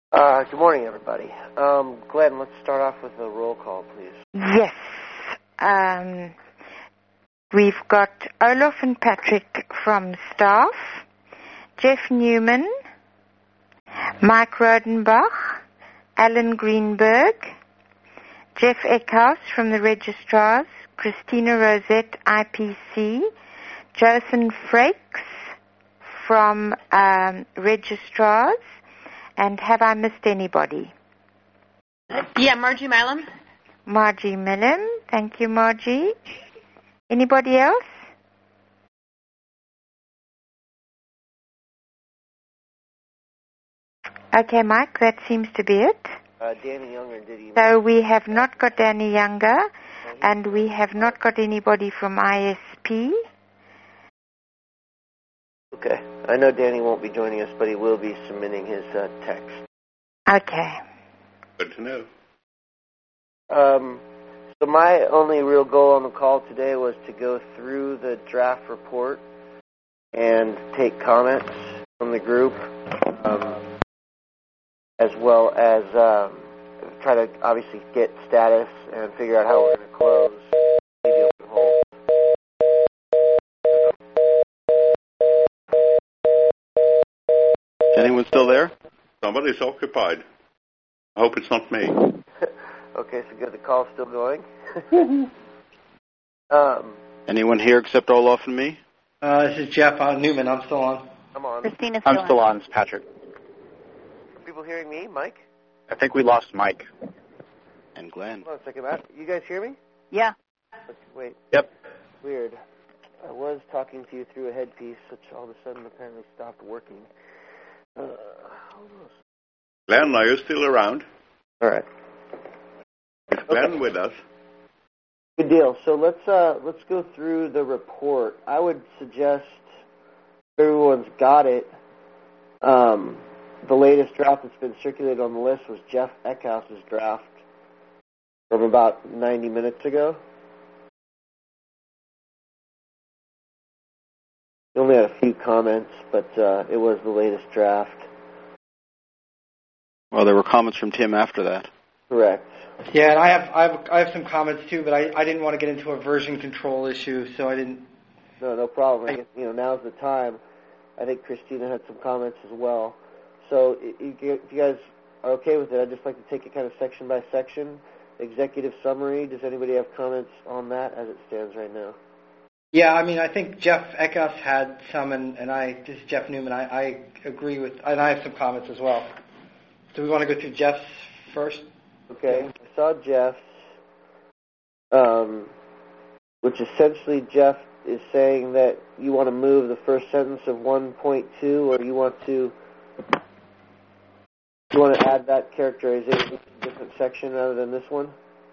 Good morning, everybody. Glenn, let's start off with a roll call, please. Yes. We've got Olaf and Patrick from staff, Jeff Newman, Mike Rodenbach, Alan Greenberg, Jeff Eckhouse from the registrars, Christina Rosette, IPC, Jonathan Frakes from registrars, and have I missed anybody? Yeah, Margie Milam. Margie Milam. Thank you, Margie. Anybody else? Okay, Mike, that seems to be it. Danny Younger did email. So we have not got Danny Younger, and we have not got anybody from ISP. Okay. I know Danny won't be joining us, but he will be submitting his text. Okay. Good to know. So my only real goal on the call today was to go through the draft report and take comments from the group, as well as try to obviously get status and figure out how we're going to close. Maybe open hold. Is anyone still there? Somebody's occupied. I hope it's not me. Okay, so good. The call's still going. Anyone here except Olaf and me? This is Jeff Newman. I'm still on. I'm on. Christina's I'm still on. It's Patrick. Are people hearing me, Mike? I think we lost Mike. And Glenn. Hold on a second, Matt. You guys hear me? Yeah. Wait. Yep. Weird. I was talking to you through a headpiece, which all of a sudden apparently stopped working. Glenn, are you still around? All right. Is Glenn with us? Good deal. So let's go through the report. I would suggest if everyone's got it. The latest draft that's been circulated on the list was Jeff Eckhouse's draft from about 90 minutes ago. He only had a few comments, but it was the latest draft. Well, there were comments from Tim after that. Correct. Yeah, and I have some comments too, but I didn't want to get into a version control issue, so I didn't. No problem. I guess, now's the time. I think Christina had some comments as well. So if you guys are okay with it, I'd just like to take it kind of section by section. Executive summary. Does anybody have comments on that as it stands right now? Yeah, I mean, I think Jeff Eckhouse had some, and this is Jeff Newman. I agree with, and I have some comments as well. Do we want to go through Jeff's first? Okay, I saw Jeff's, which essentially Jeff is saying that you want to move the first sentence of 1.2, or you want to add that characterization to a different section rather than this one?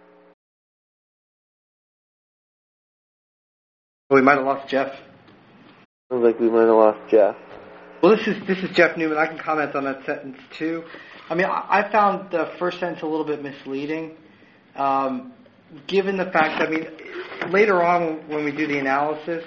Well, we might have lost Jeff. Sounds like we might have lost Jeff. Well, this is Jeff Newman. I can comment on that sentence too. I mean, I found the first sentence a little bit misleading, given the fact that, I mean, later on when we do the analysis,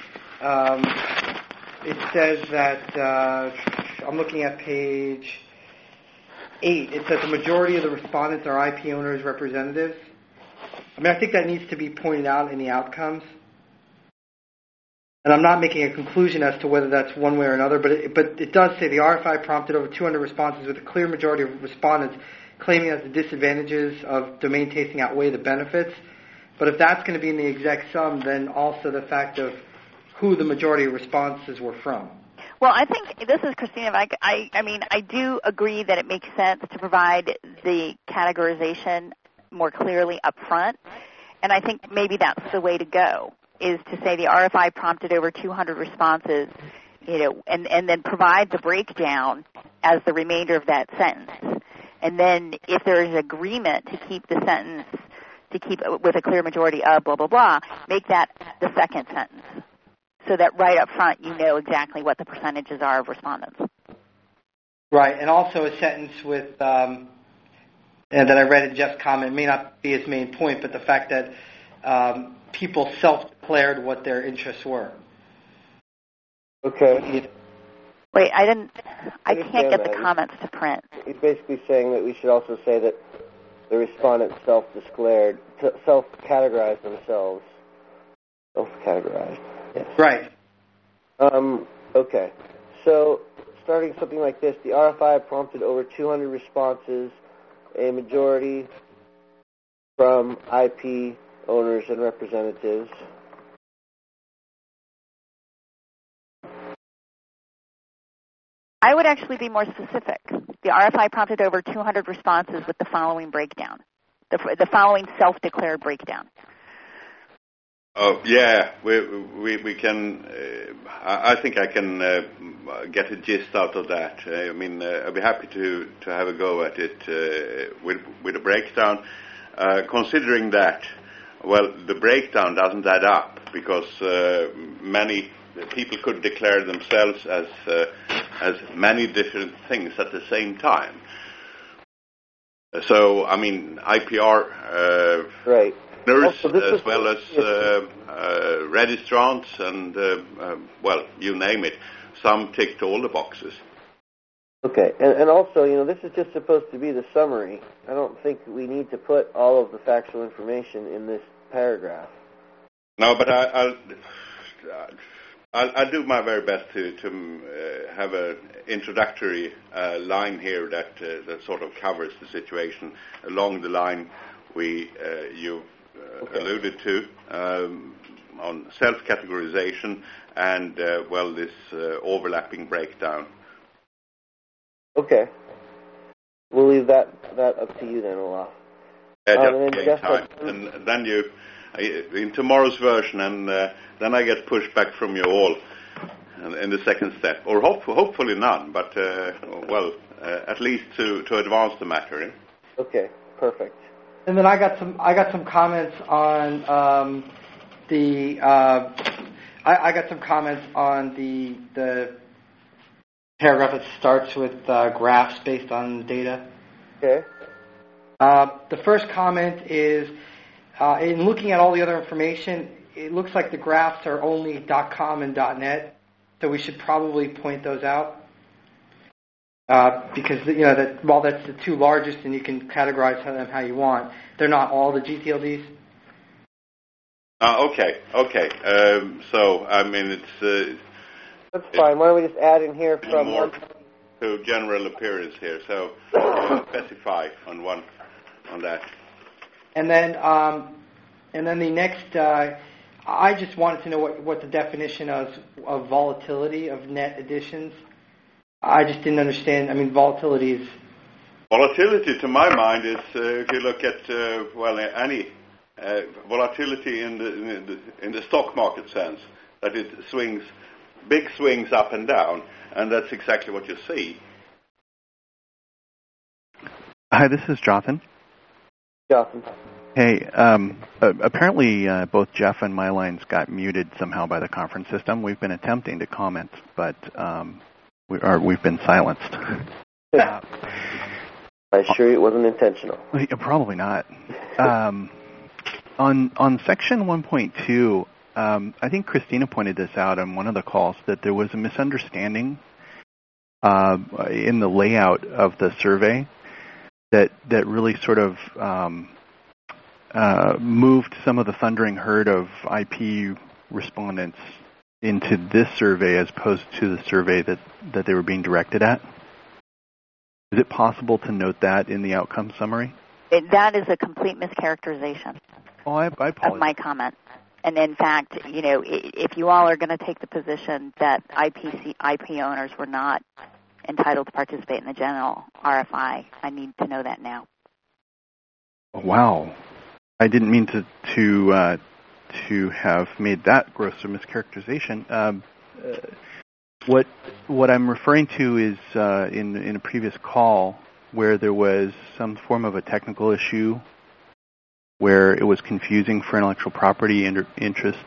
it says that, I'm looking at page 8, it says the majority of the respondents are IP owners' representatives. I mean, I think that needs to be pointed out in the outcomes. And I'm not making a conclusion as to whether that's one way or another, but it does say the RFI prompted over 200 responses with a clear majority of respondents claiming that the disadvantages of domain tasting outweigh the benefits. But if that's going to be in the exec sum, then also the fact of who the majority of responses were from. Well, I think, this is Christina, I mean, I do agree that it makes sense to provide the categorization more clearly up front, and I think maybe that's the way to go, is to say the RFI prompted over 200 responses, and then provide the breakdown as the remainder of that sentence. And then if there is agreement to keep the sentence, to keep with a clear majority of blah, blah, blah, make that the second sentence, so that right up front you know exactly what the percentages are of respondents. Right, and also a sentence with, and that I read in Jeff's comment, may not be his main point, but the fact that people self-declared what their interests were. Okay. Wait, I can't get the that. comments to print. He's basically saying that we should also say that the respondents self-categorized themselves. Self-categorized, yes. Right. Okay. So, starting something like this, the RFI prompted over 200 responses, a majority from IP owners and representatives. I would actually be more specific. The RFI prompted over 200 responses with the following breakdown, the following self-declared breakdown. Oh yeah, we can. I think I can get a gist out of that. I mean, I'd be happy to have a go at it with a breakdown. Considering that, well, the breakdown doesn't add up because many people could declare themselves as many different things at the same time. So, I mean, IPR. Right. Nurse, as well as registrants and, well, you name it. Some ticked all the boxes. Okay, and also, this is just supposed to be the summary. I don't think we need to put all of the factual information in this paragraph. No, but I'll do my very best to have an introductory line here that sort of covers the situation along the line you alluded to on self-categorization and, well, this overlapping breakdown. Okay. We'll leave that up to you then, Olaf. And then you, in tomorrow's version, and then I get pushback from you all in the second step, or hopefully none, but, well, at least to advance the matter. Eh? Okay, perfect. And then I got some comments on I got some comments on the paragraph that starts with graphs based on data. Okay. The first comment is in looking at all the other information, it looks like the graphs are only .com and .net, so we should probably point those out. Because that while that's the two largest and you can categorize them how you want, they're not all the GTLDs. Okay. So I mean, that's fine. Why don't we just add in here from more to general appearance here? So specify on that. And then the next, I just wanted to know what the definition of volatility of net additions. I just didn't understand. I mean, volatility, to my mind, is if you look at any volatility in the stock market sense, that it swings, big swings up and down, and that's exactly what you see. Hi, this is Jonathan. Jonathan. Hey, apparently both Jeff and my lines got muted somehow by the conference system. We've been attempting to comment, but we've been silenced. I assure you it wasn't intentional. Probably not. On section 1.2, I think Christina pointed this out on one of the calls that there was a misunderstanding in the layout of the survey that really sort of moved some of the thundering herd of IP respondents into this survey as opposed to the survey that they were being directed at? Is it possible to note that in the outcome summary? That is a complete mischaracterization I apologize. of my comment. And in fact, if you all are going to take the position that IP owners were not entitled to participate in the general RFI, I need to know that now. Wow. I didn't mean to have made that grosser mischaracterization. What I'm referring to is in a previous call where there was some form of a technical issue where it was confusing for intellectual property interests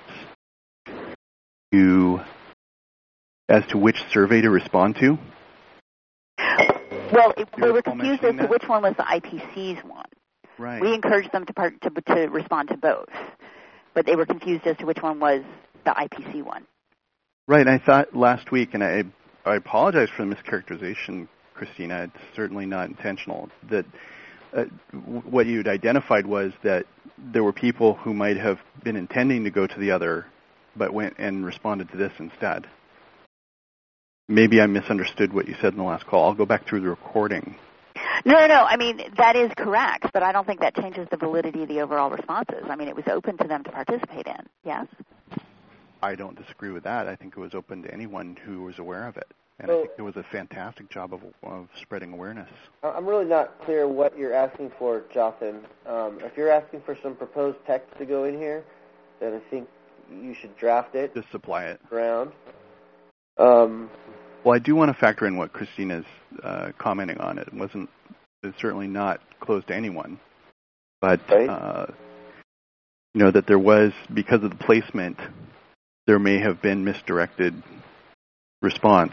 as to which survey to respond to. Well, we were confused as to which one was the IPC's one. Right. We encouraged them to respond to both, but they were confused as to which one was the IPC one. Right. I thought last week, and I apologize for the mischaracterization, Christina. It's certainly not intentional. That what you'd identified was that there were people who might have been intending to go to the other, but went and responded to this instead. Maybe I misunderstood what you said in the last call. I'll go back through the recording. No. I mean, that is correct, but I don't think that changes the validity of the overall responses. I mean, it was open to them to participate in, yes? I don't disagree with that. I think it was open to anyone who was aware of it. And I think it was a fantastic job of spreading awareness. I'm really not clear what you're asking for, Jothan. If you're asking for some proposed text to go in here, then I think you should draft it. Just supply it. Around. Well, I do want to factor in what Christina's commenting on. It's certainly not closed to anyone. But, right. That there was, because of the placement, there may have been misdirected response.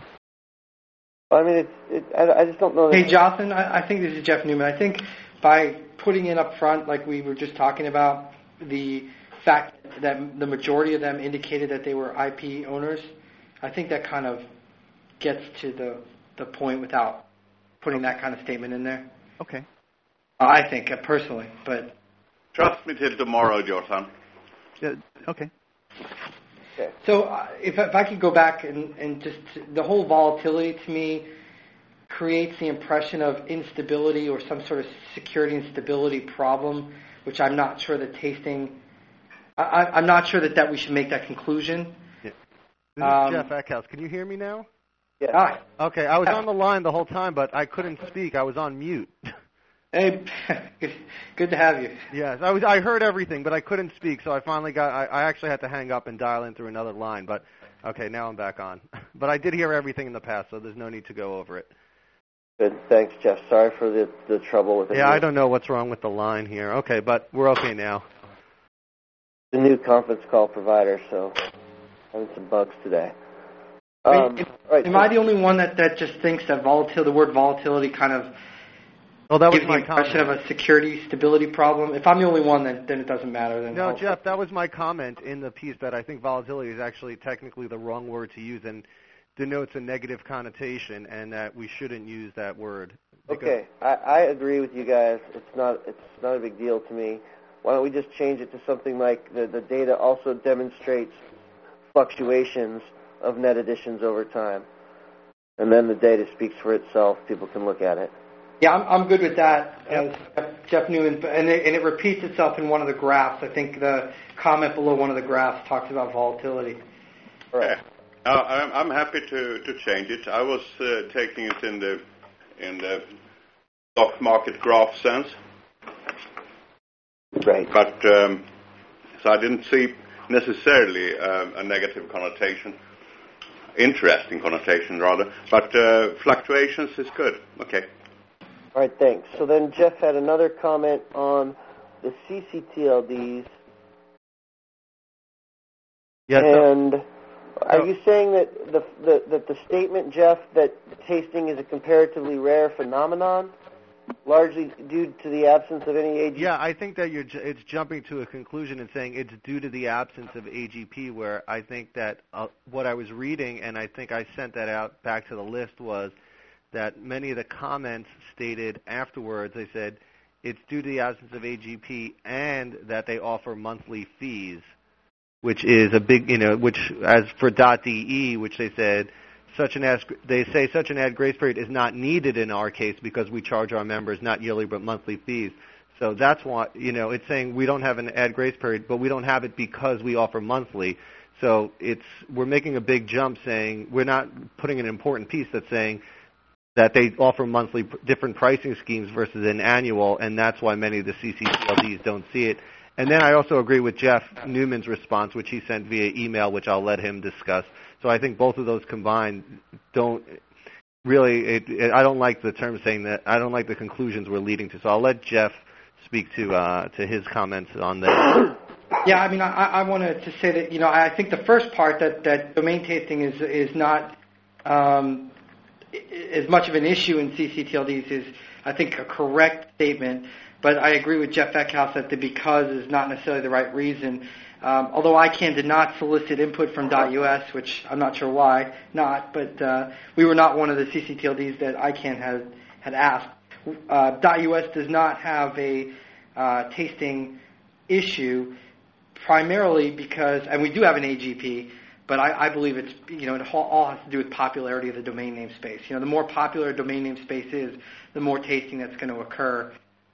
I mean, I just don't know. Hey, Jothan, I think this is Jeff Newman. I think by putting in up front, like we were just talking about, the fact that the majority of them indicated that they were IP owners, I think that kind of gets to the point without putting that kind of statement in there. Okay. I think, personally, but... Trust me till tomorrow, Jothan. Yeah, okay. So if I could go back and just the whole volatility to me creates the impression of instability or some sort of security and stability problem, which I'm not sure that I'm not sure that we should make that conclusion. Yeah. This is Jeff Eckhouse. Can you hear me now? Yeah. Hi. Okay, I was on the line the whole time, but I couldn't speak. I was on mute. Hey, good to have you. Yes, I heard everything, but I couldn't speak, so I finally I actually had to hang up and dial in through another line, but okay, now I'm back on. But I did hear everything in the past, so there's no need to go over it. Good. Thanks, Jeff. Sorry for the trouble with it. Yeah, I don't know what's wrong with the line here. Okay, but we're okay now. The new conference call provider, so having some bugs today. Am I the only one that just thinks that the word volatility kind of that was gives my the impression of a security stability problem? If I'm the only one, then it doesn't matter. Then no, Jeff, that was my comment in the piece that I think volatility is actually technically the wrong word to use and denotes a negative connotation, and that we shouldn't use that word. Okay, I agree with you guys. It's not a big deal to me. Why don't we just change it to something like the data also demonstrates fluctuations of net additions over time, and then the data speaks for itself. People can look at it. Yeah, I'm good with that, Jeff Newman, and it repeats itself in one of the graphs. I think the comment below one of the graphs talks about volatility. Right. I'm happy to change it. I was taking it in the stock market graph sense. Right. But so I didn't see necessarily a negative connotation. Interesting connotation, rather. But fluctuations is good. Okay. All right, thanks. So then Jeff had another comment on the CCTLDs. Yes. And are you saying that the statement, Jeff, that tasting is a comparatively rare phenomenon, largely due to the absence of any AGP? Yeah, I think that it's jumping to a conclusion and saying it's due to the absence of AGP, where I think that what I was reading, and I think I sent that out back to the list, was that many of the comments stated afterwards, they said it's due to the absence of AGP and that they offer monthly fees, which is a big, which as for .de, which they said, such an ad grace period is not needed in our case because we charge our members not yearly but monthly fees. So that's why, it's saying we don't have an ad grace period, but we don't have it because we offer monthly. So we're making a big jump saying we're not putting an important piece that's saying that they offer monthly different pricing schemes versus an annual, and that's why many of the CCTLDs don't see it. And then I also agree with Jeff Newman's response, which he sent via email, which I'll let him discuss. So I think both of those combined don't really, I don't like the term saying that, I don't like the conclusions we're leading to. So I'll let Jeff speak to his comments on that. Yeah, I mean, I wanted to say that, I think the first part that domain tasting is not as much of an issue in CCTLDs is, I think, a correct statement. But I agree with Jeff Eckhouse that the because is not necessarily the right reason. Although ICANN did not solicit input from .us, which I'm not sure why not, but we were not one of the CCTLDs that ICANN had asked. .us does not have a tasting issue, primarily because, and we do have an AGP, but I believe it's, it all has to do with popularity of the domain name space. The more popular a domain name space is, the more tasting that's going to occur.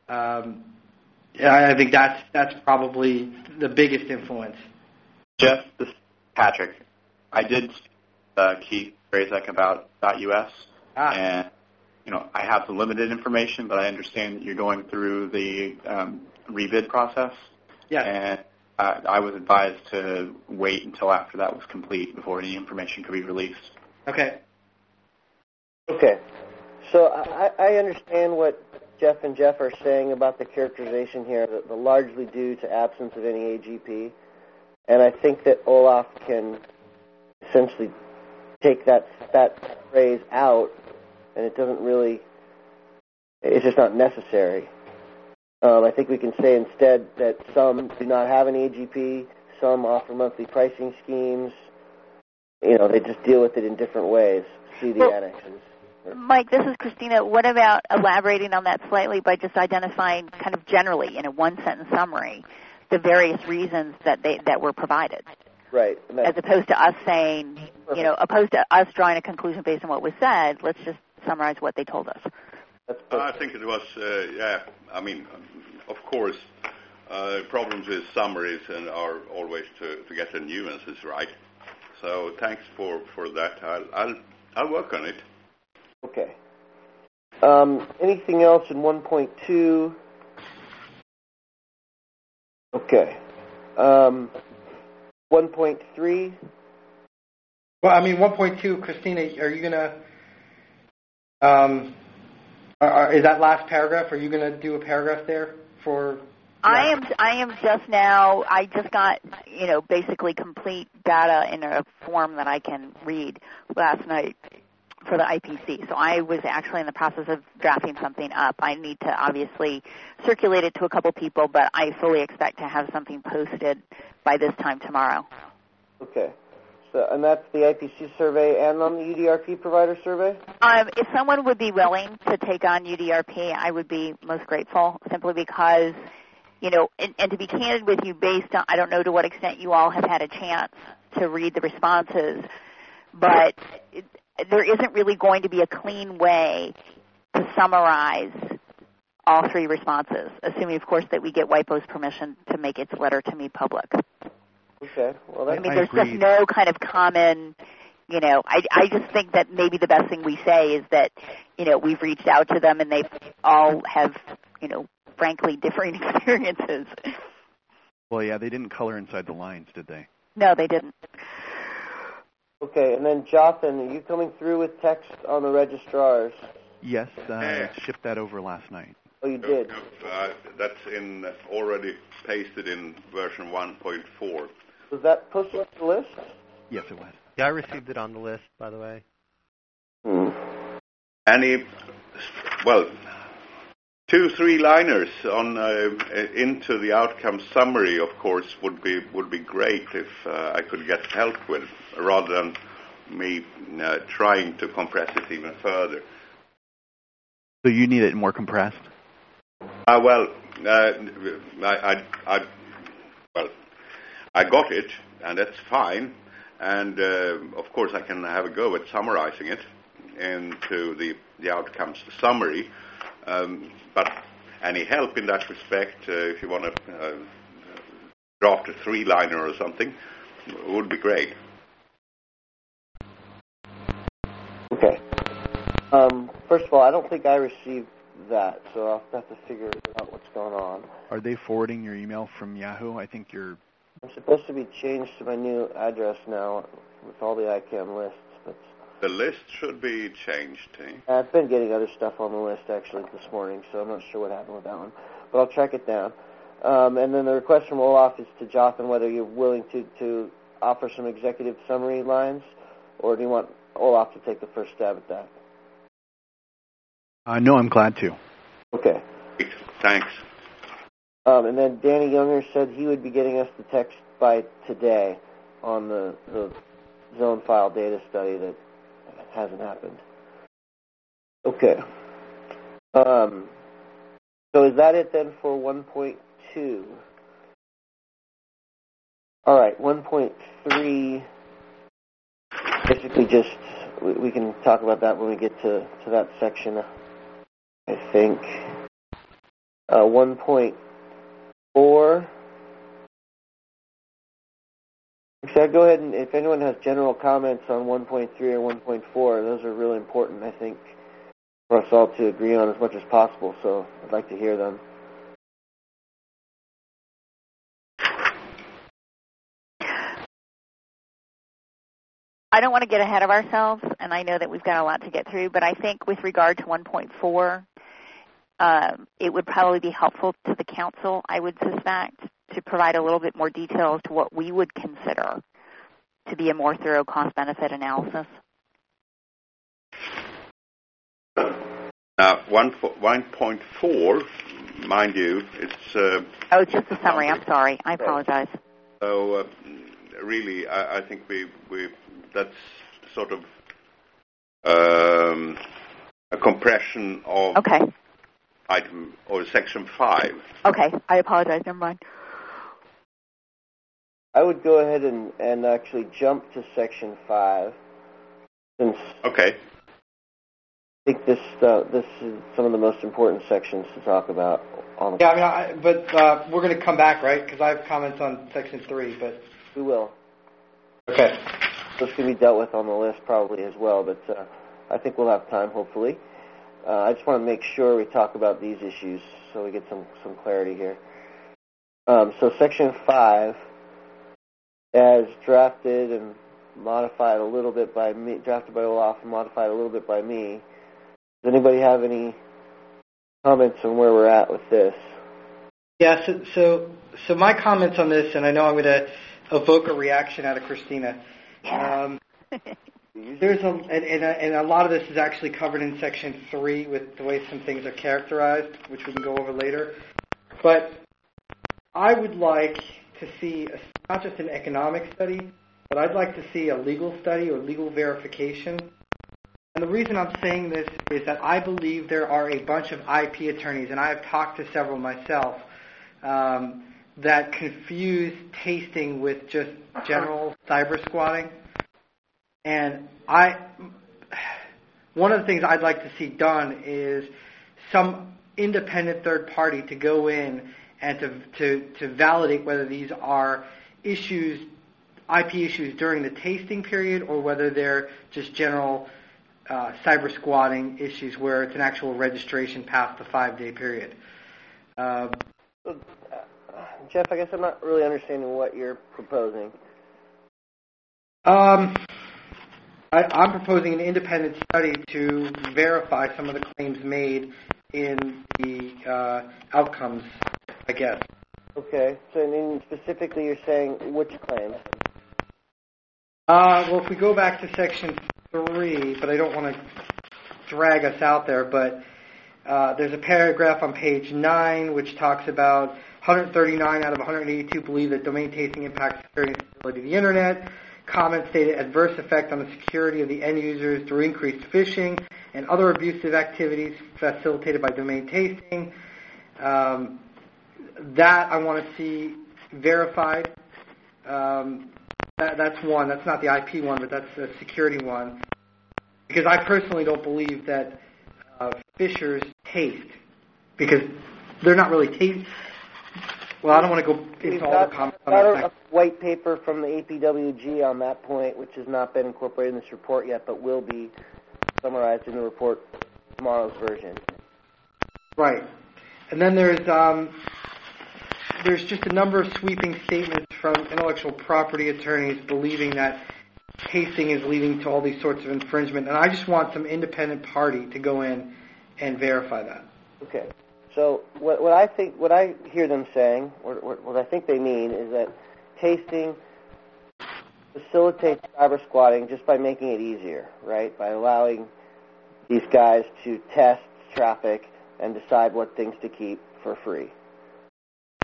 I think that's probably the biggest influence. Jeff, this is Patrick. I did Keith Brazek about .us, and I have some limited information, but I understand that you're going through the rebid process. Yes. And I was advised to wait until after that was complete before any information could be released. Okay. Okay. So I understand what Jeff and Jeff are saying about the characterization here, that largely due to absence of any AGP. And I think that Olaf can essentially take that phrase out, and it doesn't really, it's just not necessary. I think we can say instead that some do not have an AGP, some offer monthly pricing schemes. They just deal with it in different ways. See the annexes. Mike, this is Christina. What about elaborating on that slightly by just identifying kind of generally in a one-sentence summary the various reasons that were provided? Right. As opposed to us saying, opposed to us drawing a conclusion based on what was said, let's just summarize what they told us. I think it was, of course, problems with summaries and are always to get the nuances right. So thanks for that. I'll work on it. Okay. Anything else in 1.2? Okay. 1.3? Well, 1.2, Christina, are you going to, is that last paragraph, are you going to do a paragraph there for? I am just now, I just got, basically complete data in a form that I can read last night for the IPC. So I was actually in the process of drafting something up. I need to obviously circulate it to a couple people, but I fully expect to have something posted by this time tomorrow. Okay. So, and that's the IPC survey and on the UDRP provider survey? If someone would be willing to take on UDRP, I would be most grateful, simply because, and to be candid with you, based on, I don't know to what extent you all have had a chance to read the responses, but there isn't really going to be a clean way to summarize all three responses, assuming, of course, that we get WIPO's permission to make its letter to me public. Okay. Well, there's just no kind of common, I just think that maybe the best thing we say is that, we've reached out to them and they all have, frankly, differing experiences. Well, yeah, they didn't color inside the lines, did they? No, they didn't. Okay, and then Jonathan, are you coming through with text on the registrars? Yes, shipped that over last night. Oh, you did? That's already pasted in version 1.4. Was that posted to the list? Yes, it was. Yeah, I received it on the list, by the way. Two, three-liners on into the outcome summary, of course, would be great if I could get help with, rather than me trying to compress it even further. So you need it more compressed? I got it, and that's fine. And of course, I can have a go at summarizing it into the outcomes summary. But any help in that respect, if you want to draft a three-liner or something, would be great. Okay. First of all, I don't think I received that, so I'll have to figure out what's going on. Are they forwarding your email from Yahoo? I think you're... I'm supposed to be changed to my new address now with all the ICANN lists, but... The list should be changed. I've been getting other stuff on the list, actually, this morning, so I'm not sure what happened with that one. But I'll track it down. And then the request from Olaf is to Jonathan whether you're willing to offer some executive summary lines, or do you want Olaf to take the first stab at that? No, I'm glad to. Okay. Thanks. And then Danny Younger said he would be getting us the text by today on the zone file data study that hasn't happened. Okay. So is that it then for 1.2? All right, 1.3, basically just, we can talk about that when we get to that section, I think. 1.4. So I'd go ahead and, if anyone has general comments on 1.3 or 1.4, those are really important, I think, for us all to agree on as much as possible, so I'd like to hear them. I don't want to get ahead of ourselves, and I know that we've got a lot to get through, but I think with regard to 1.4, it would probably be helpful to the council, I would suspect, to provide a little bit more detail as to what we would consider to be a more thorough cost-benefit analysis. 1.4, mind you, it's... it's just a summary. I'm sorry. I apologize. So, really, I think we that's sort of a compression of item or section 5. Okay, I apologize. Never mind. I would go ahead and actually jump to section 5, since I think this is some of the most important sections to talk about. But we're going to come back, right? Because I have comments on section 3, but we will. Okay. This can be dealt with on the list probably as well, but I think we'll have time, hopefully. I just want to make sure we talk about these issues so we get some clarity here. So section 5, as drafted and modified a little bit by me, drafted by Olaf and modified a little bit by me. Does anybody have any comments on where we're at with this? Yeah, so my comments on this, and I know I'm going to evoke a reaction out of Christina. There's a lot of this is actually covered in section 3 with the way some things are characterized, which we can go over later. But I would like to see not just an economic study, but I'd like to see a legal study or legal verification. And the reason I'm saying this is that I believe there are a bunch of IP attorneys, and I have talked to several myself, that confuse tasting with just general cyber squatting. And one of the things I'd like to see done is some independent third party to go in and to validate whether these are issues, IP issues during the tasting period, or whether they're just general cyber squatting issues where it's an actual registration past the 5-day period. Jeff, I guess I'm not really understanding what you're proposing. I'm proposing an independent study to verify some of the claims made in the outcomes, I guess. Okay, so then specifically you're saying which claims? Well, if we go back to section 3, but I don't want to drag us out there, but there's a paragraph on page 9 which talks about 139 out of 182 believe that domain tasting impacts security and stability of the Internet. Comments stated adverse effect on the security of the end users through increased phishing and other abusive activities facilitated by domain tasting. That I want to see verified. That's one. That's not the IP one, but that's the security one. Because I personally don't believe that phishers taste, because they're not really taste. Well, I don't want to go into all the comments on that. We've got a white paper from the APWG on that point, which has not been incorporated in this report yet, but will be summarized in the report, tomorrow's version. Right. And then there's just a number of sweeping statements from intellectual property attorneys believing that tasting is leading to all these sorts of infringement, and I just want some independent party to go in and verify that. Okay. So what I hear them saying, or what I think they mean, is that tasting facilitates cyber squatting just by making it easier, right? By allowing these guys to test traffic and decide what things to keep for free.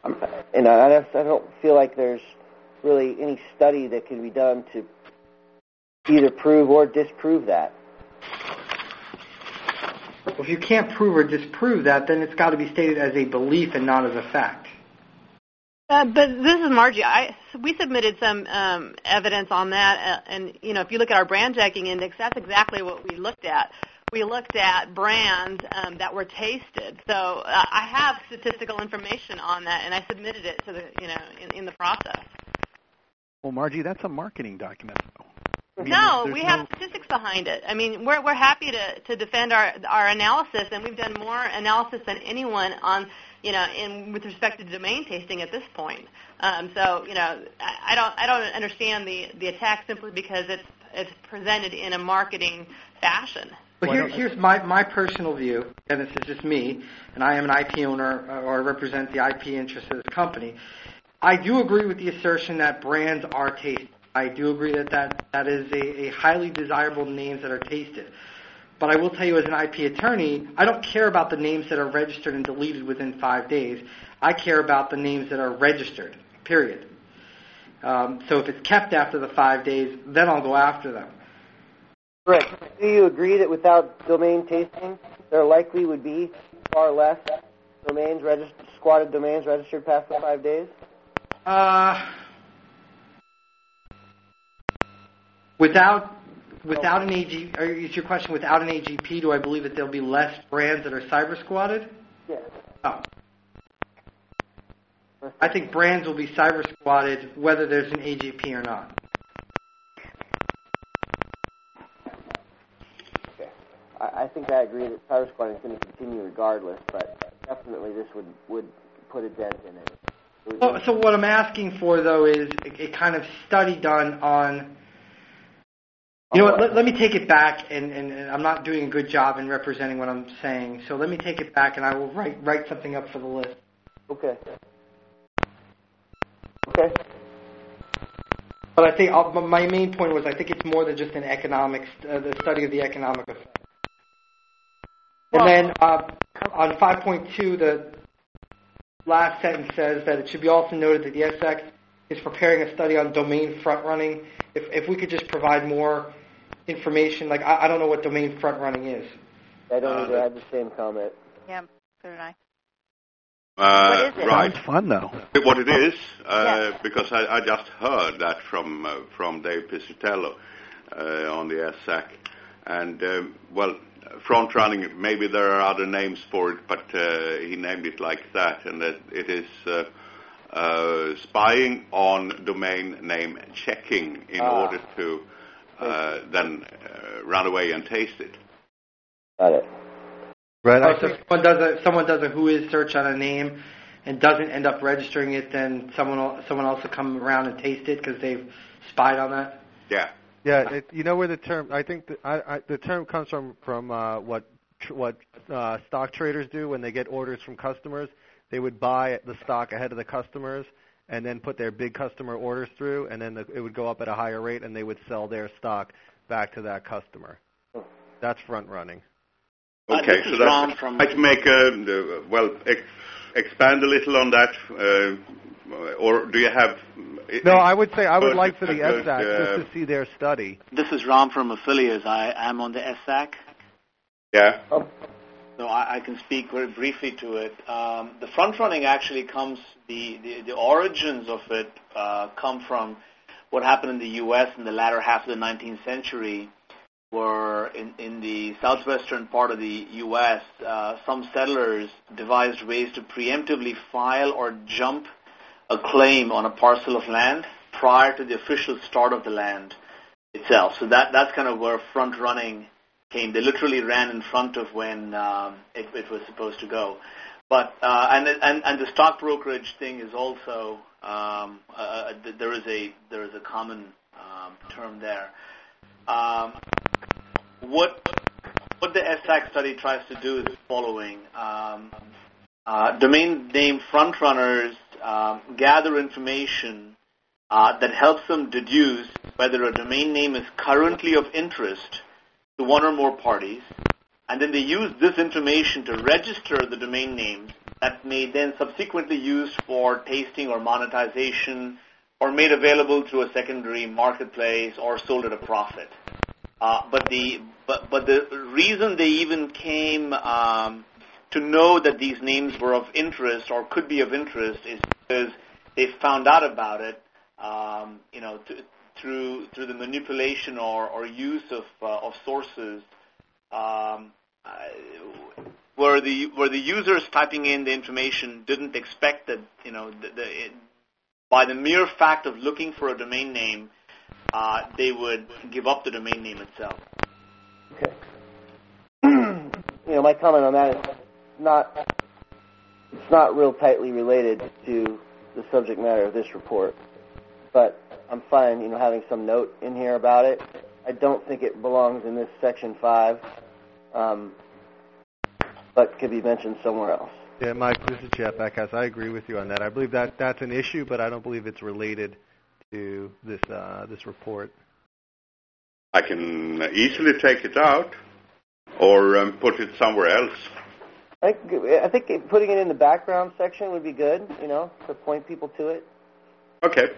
And I don't feel like there's really any study that can be done to either prove or disprove that. Well, if you can't prove or disprove that, then it's got to be stated as a belief and not as a fact. But this is Margie. We submitted some evidence on that, and if you look at our brand checking index, that's exactly what we looked at. We looked at brands that were tasted. So I have statistical information on that, and I submitted it to the in the process. Well, Margie, that's a marketing document, though. We have statistics behind it. I mean, we're happy to defend our analysis, and we've done more analysis than anyone on with respect to domain tasting at this point. I don't understand the attack simply because it's presented in a marketing fashion. But here's my personal view, and this is just me, and I am an IP owner or represent the IP interests of this company. I do agree with the assertion that brands are tasted. I do agree that is a highly desirable names that are tasted. But I will tell you as an IP attorney, I don't care about the names that are registered and deleted within 5 days. I care about the names that are registered, period. So if it's kept after the 5 days, then I'll go after them. Correct. Do you agree that without domain tasting, there likely would be far less squatted domains registered past the 5 days? Without an AG, or is your question without an AGP? Do I believe that there'll be less brands that are cyber squatted? Yes. Oh. I think brands will be cyber squatted whether there's an AGP or not. Okay. I think I agree that cyber squatting is going to continue regardless, but definitely this would put a dent in it. So what I'm asking for, though, is a kind of study done on. You know what, let me take it back, and I'm not doing a good job in representing what I'm saying, so let me take it back, and I will write something up for the list. Okay. But I think my main point was I think it's more than just an economics, the study of the economic effect. And then on 5.2, the last sentence says that it should be also noted that the SX is preparing a study on domain front running. If we could just provide more information, like I don't know what domain front running is. I don't either. I had the same comment. Yeah, so did I. What is it? Right. Sounds fun, though. What it is, because I just heard that from Dave Piscitello on the SAC. And, front running, maybe there are other names for it, but he named it like that, and that it is spying on domain name checking in order to then run away and taste it. Got it. Right. So someone does a who is search on a name and doesn't end up registering it, then someone else will come around and taste it because they've spied on that. Yeah. Yeah. You know where the term? I think the term comes from what stock traders do when they get orders from customers. They would buy the stock ahead of the customers and then put their big customer orders through, and then it would go up at a higher rate, and they would sell their stock back to that customer. That's front running. Okay, so that's like to make expand a little on that, or do you have? No, I would say I would like for the SAC just to see their study. This is Ram from Affiliates. I am on the SAC. Yeah. So I can speak very briefly to it. The front running actually comes, the origins of it come from what happened in the U.S. in the latter half of the 19th century, where in the southwestern part of the U.S., some settlers devised ways to preemptively file or jump a claim on a parcel of land prior to the official start of the land itself. So that's kind of where front running came. They literally ran in front of when it was supposed to go. But and the stock brokerage thing is also there is a common term there. What the SAC study tries to do is the following: domain name front runners gather information that helps them deduce whether a domain name is currently of interest to one or more parties, and then they use this information to register the domain names that may then subsequently used for tasting or monetization or made available through a secondary marketplace or sold at a profit. But the reason they even came to know that these names were of interest or could be of interest is because they found out about it, through the manipulation or use of sources, where the users typing in the information didn't expect that by the mere fact of looking for a domain name, they would give up the domain name itself. Okay. My comment on that is it's not real tightly related to the subject matter of this report, but I'm fine, having some note in here about it. I don't think it belongs in this section 5, but could be mentioned somewhere else. Yeah, Mike, this is Jeff Eckhouse. I agree with you on that. I believe that's an issue, but I don't believe it's related to this report. I can easily take it out or put it somewhere else. I think putting it in the background section would be good, to point people to it. Okay.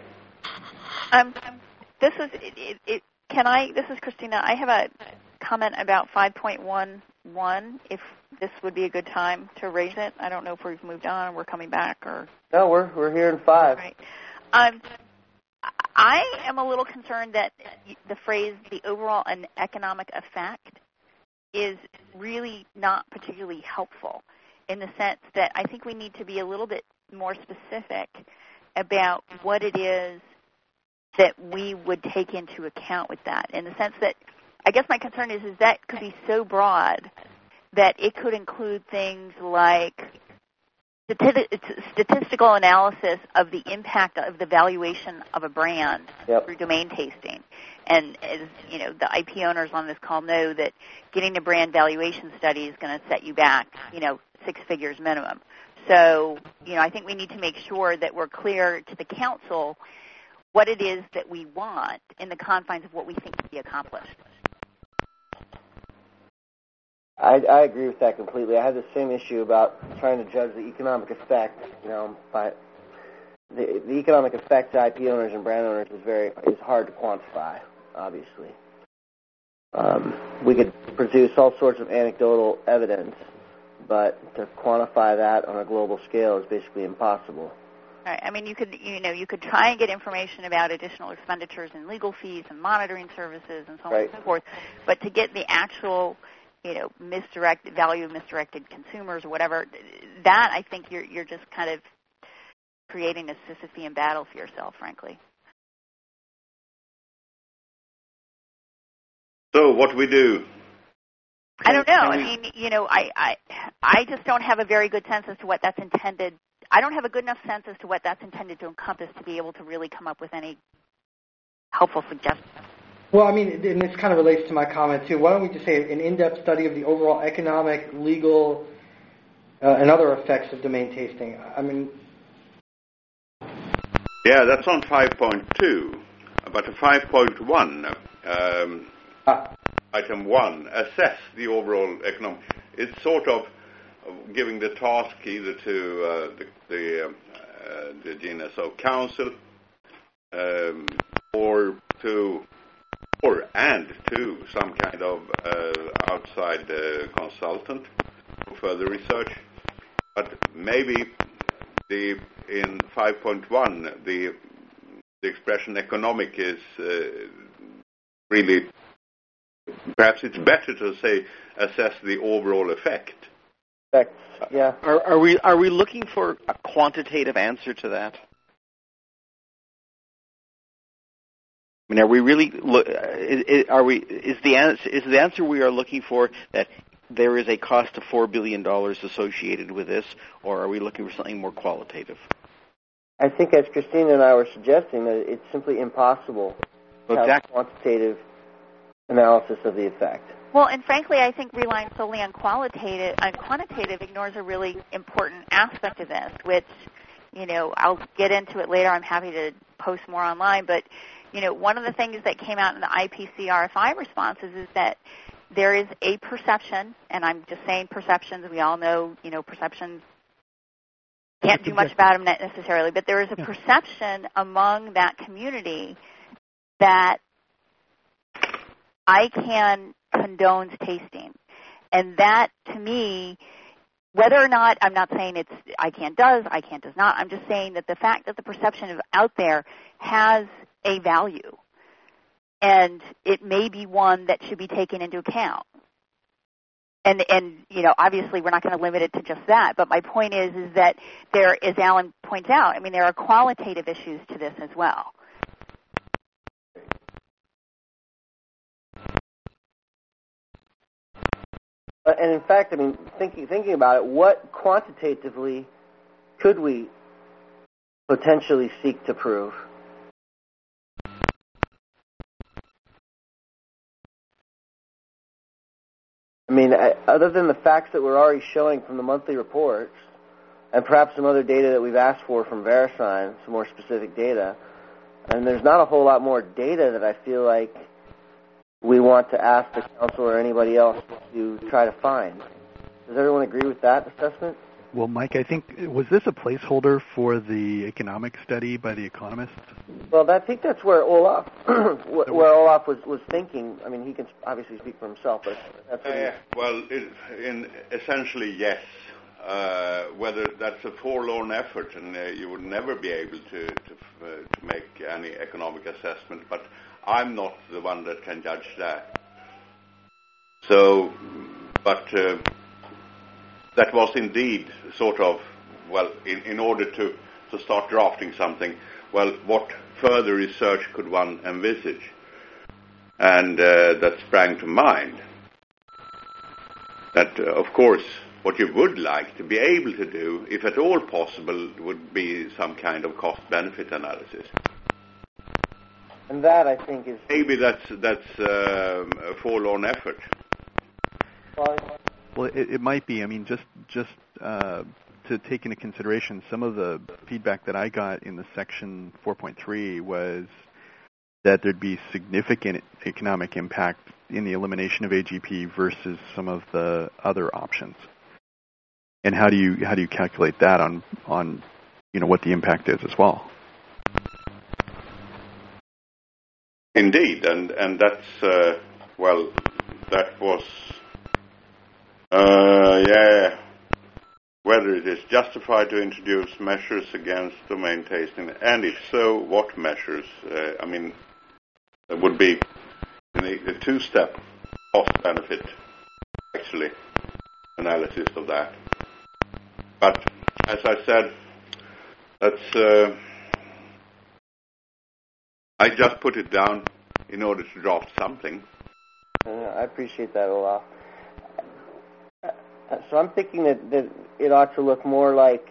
This is Christina. I have a comment about 5.11. If this would be a good time to raise it, I don't know if we've moved on. We're coming back, or no, we're here in 5. Right. I am a little concerned that the phrase "the overall and economic effect" is really not particularly helpful, in the sense that I think we need to be a little bit more specific about what it is that we would take into account with that, in the sense that I guess my concern is that could be so broad that it could include things like statistical analysis of the impact of the valuation of a brand through domain tasting. And as the IP owners on this call know, that getting a brand valuation study is going to set you back, 6 figures minimum. So, I think we need to make sure that we're clear to the council what it is that we want in the confines of what we think can be accomplished. I agree with that completely. I had the same issue about trying to judge the economic effect. By the economic effect to IP owners and brand owners is hard to quantify. Obviously, we could produce all sorts of anecdotal evidence, but to quantify that on a global scale is basically impossible. Right. I mean, you could try and get information about additional expenditures and legal fees and monitoring services and so on and so forth, but to get the actual value of misdirected consumers or whatever, that I think you're just kind of creating a Sisyphean battle for yourself, frankly. So what do we do? I don't know. I mean, I just don't have a very good sense as to what that's intended. I don't have a good enough sense as to what that's intended to encompass to be able to really come up with any helpful suggestions. Well, I mean, and this kind of relates to my comment, too. Why don't we just say an in-depth study of the overall economic, legal, and other effects of domain tasting? I mean... Yeah, that's on 5.2. But 5.1, item 1, assess the overall economic... It's sort of giving the task either to the GNSO Council or to some kind of outside consultant for further research. But maybe in 5.1 the expression economic is really, perhaps it's better to say assess the overall effect. Yeah. Are we looking for a quantitative answer to that? I mean, are we really? Is the answer we are looking for that there is a cost of $4 billion associated with this, or are we looking for something more qualitative? I think, as Christina and I were suggesting, that it's simply impossible to have a quantitative analysis of the effect. Well, and frankly, I think relying solely on quantitative ignores a really important aspect of this, which, I'll get into it later. I'm happy to post more online, but one of the things that came out in the IPC RFI responses is that there is a perception, and I'm just saying perceptions. We all know, perceptions can't do much about them necessarily, but there is a perception among that community that ICANN condones tasting. And that, to me, whether or not, I'm not saying it's ICANN does not, I'm just saying that the fact that the perception is out there has a value. And it may be one that should be taken into account. And obviously we're not going to limit it to just that. But my point is that there, as Alan points out, I mean, there are qualitative issues to this as well. And in fact, I mean, thinking about it, what quantitatively could we potentially seek to prove? I mean, other than the facts that we're already showing from the monthly reports, and perhaps some other data that we've asked for from VeriSign, some more specific data, and there's not a whole lot more data that I feel like we want to ask the council or anybody else to try to find. Does everyone agree with that assessment? Well, Mike, I think, was this a placeholder for the economic study by The Economist? Well, I think that's where Olaf, was thinking. I mean, he can obviously speak for himself, but that's what essentially, yes. Whether that's a forlorn effort, and you would never be able to make any economic assessment, but I'm not the one that can judge that. So, but that was indeed sort of, well, in order to start drafting something, well, what further research could one envisage? And that sprang to mind. That, of course, what you would like to be able to do, if at all possible, would be some kind of cost-benefit analysis. And that, I think, is... Maybe that's a forlorn effort. Well, it might be. I mean, just to take into consideration, some of the feedback that I got in the section 4.3 was that there'd be significant economic impact in the elimination of AGP versus some of the other options. And how do you calculate that on what the impact is as well? Indeed, and that's that was whether it is justified to introduce measures against domain tasting, and if so, what measures? I mean, there would be a two-step cost-benefit, actually, analysis of that. But as I said, that's I just put it down in order to draft something. I appreciate that, Olaf. So I'm thinking that it ought to look more like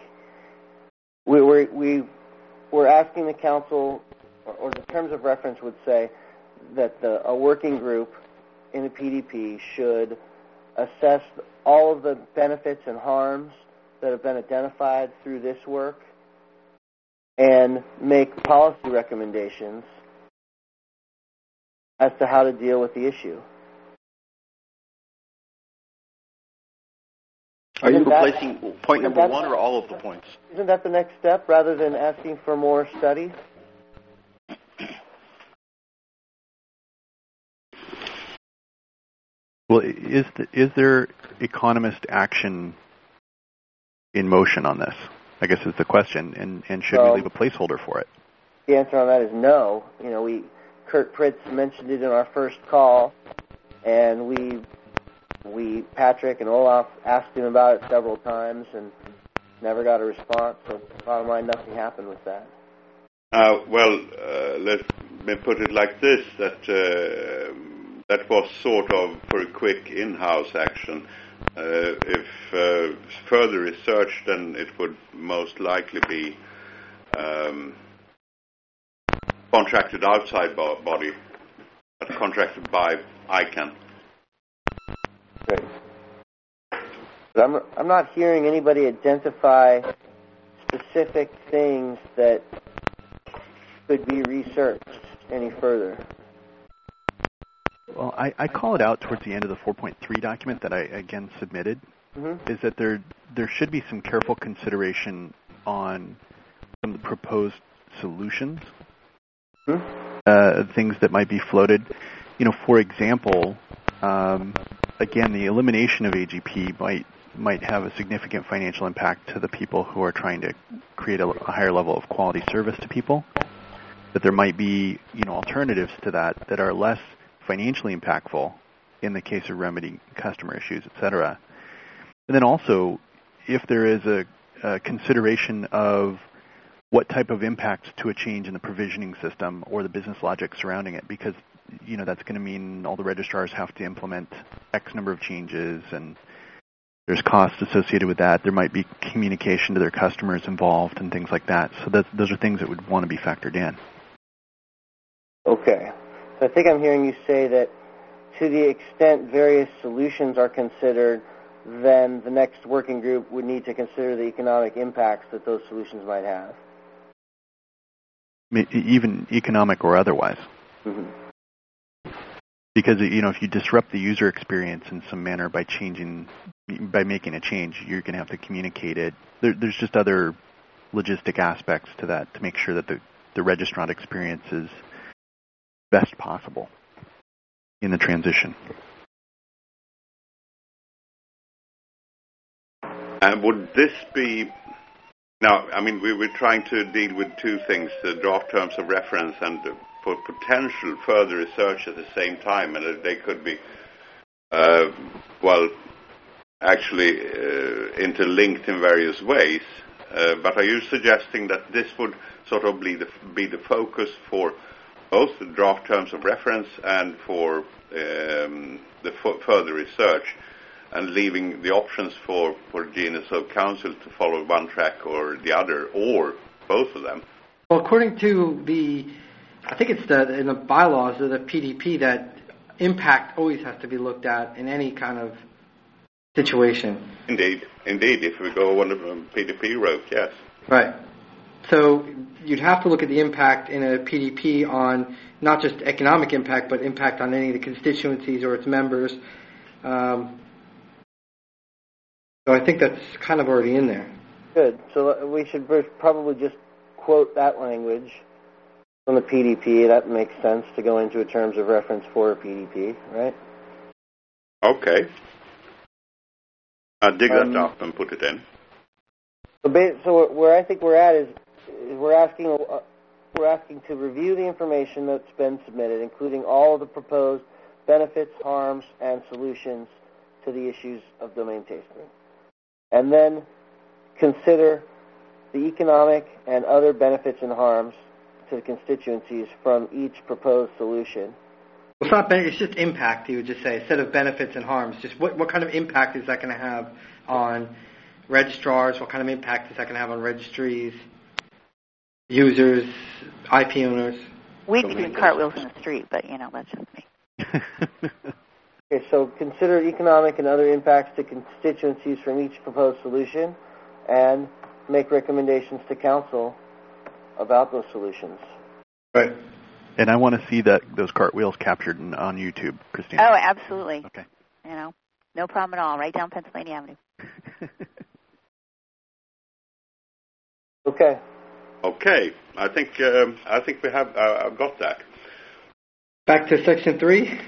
we're asking the council, or the terms of reference would say that a working group in the PDP should assess all of the benefits and harms that have been identified through this work and make policy recommendations as to how to deal with the issue. Are you replacing point number one or all of the points? Isn't that the next step, rather than asking for more studies? Well, is there economist action in motion on this? I guess is the question, and should we leave a placeholder for it? The answer on that is no. Kurt Pritz mentioned it in our first call, and we Patrick and Olaf asked him about it several times and never got a response. So bottom line, nothing happened with that. Let me put it like this: that was sort of for a quick in-house action. If further research, then it would most likely be contracted outside body, but contracted by ICANN. Great. But I'm not hearing anybody identify specific things that could be researched any further. Well, I call it out towards the end of the 4.3 document that I again submitted, is that there should be some careful consideration on some of the proposed solutions, Hmm? things that might be floated. For example, again, the elimination of AGP might have a significant financial impact to the people who are trying to create a higher level of quality service to people. That there might be, alternatives to that are less financially impactful in the case of remedying customer issues, et cetera. And then also, if there is a consideration of what type of impacts to a change in the provisioning system or the business logic surrounding it, because that's going to mean all the registrars have to implement X number of changes, and there's costs associated with that. There might be communication to their customers involved and things like that. So those are things that would want to be factored in. Okay. So I think I'm hearing you say that to the extent various solutions are considered, then the next working group would need to consider the economic impacts that those solutions might have. Even economic or otherwise. Mm-hmm. Because, if you disrupt the user experience in some manner by making a change, you're going to have to communicate it. There's just other logistic aspects to that to make sure that the registrant experience is best possible in the transition. And would this be... Now, we're trying to deal with two things, the draft terms of reference and for potential further research at the same time, and they could be, actually interlinked in various ways. But are you suggesting that this would sort of be the focus for both the draft terms of reference and for the further research, and leaving the options for GNSO Council to follow one track or the other, or both of them? Well, according to I think it's in the bylaws of the PDP that impact always has to be looked at in any kind of situation. Indeed. If we go on the PDP route, yes. Right. So you'd have to look at the impact in a PDP on not just economic impact, but impact on any of the constituencies or its members. So I think that's kind of already in there. Good. So we should probably just quote that language from the PDP. That makes sense to go into terms of reference for a PDP, right? Okay. I'll dig that up and put it in. So where I think we're at is we're asking to review the information that's been submitted, including all of the proposed benefits, harms, and solutions to the issues of domain tasting. And then consider the economic and other benefits and harms to the constituencies from each proposed solution. Well, it's just impact, you would just say, instead of benefits and harms. Just what kind of impact is that going to have on registrars? What kind of impact is that going to have on registries, users, IP owners? We'd be doing cartwheels in the street, but, that's just me. Okay, so consider economic and other impacts to constituencies from each proposed solution and make recommendations to council about those solutions. Right. And I want to see those cartwheels captured on YouTube, Christina. Oh, absolutely. Okay. No problem at all. Right down Pennsylvania Avenue. Okay. Okay. I think we have. I've got that. Back to Section 3.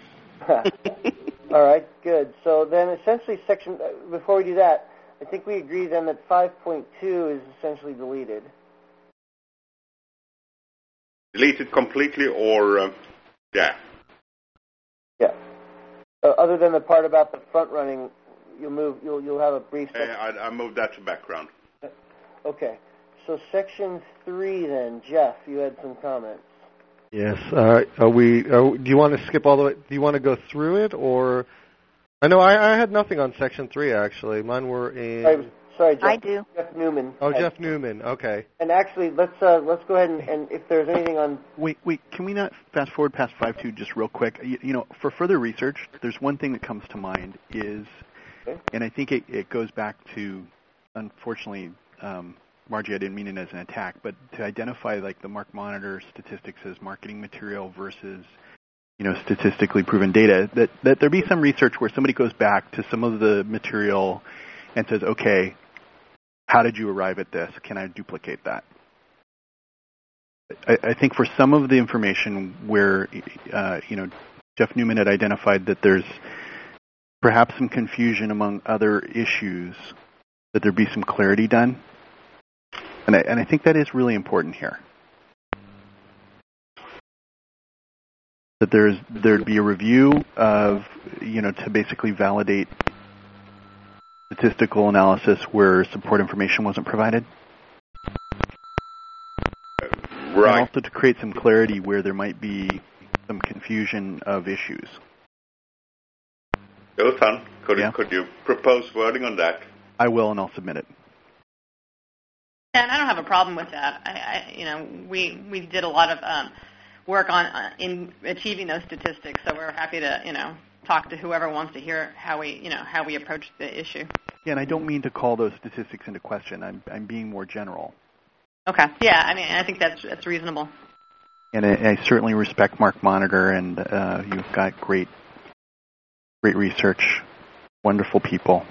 All right, good. So then essentially before we do that, I think we agree then that 5.2 is essentially deleted. Deleted completely or, yeah. Yeah. Other than the part about the front running, you'll have a brief section. I moved that to background. Okay. So Section 3 then, Jeff, you had some comments. Yes. Do you want to skip all the way? Do you want to go through it, or? I know I had nothing on Section 3 actually. Mine were in. Sorry, Jeff. I do. Jeff Newman. Oh, Jeff Newman. Okay. And actually, let's go ahead and if there's anything on. Wait. Can we not fast forward past 5.2 just real quick? For further research, there's one thing that comes to mind is, okay. And I think it goes back to, unfortunately. Margie, I didn't mean it as an attack, but to identify like the Mark Monitor statistics as marketing material versus, statistically proven data, that there be some research where somebody goes back to some of the material and says, okay, how did you arrive at this? Can I duplicate that? I think for some of the information where, Jeff Newman had identified that there's perhaps some confusion among other issues, that there be some clarity done. And I think that is really important here. That there'd be a review of, to basically validate statistical analysis where support information wasn't provided. Right. And also to create some clarity where there might be some confusion of issues. Johan, could you propose wording on that? I will, and I'll submit it. And I don't have a problem with that. We did a lot of work in achieving those statistics, so we're happy to talk to whoever wants to hear how we approach the issue. Yeah, and I don't mean to call those statistics into question. I'm being more general. Okay. Yeah, I think that's reasonable. And I certainly respect Mark Monitor, and you've got great research, wonderful people.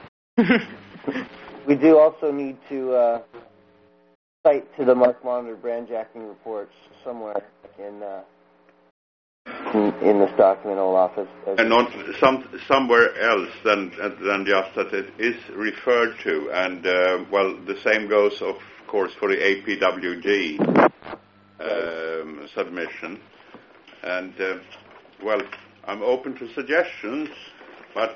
We do also need to cite to the Mark Monitor brandjacking reports somewhere in this document, Olaf. And not somewhere else than just that it is referred to. And, the same goes, of course, for the APWG submission. And, I'm open to suggestions, but,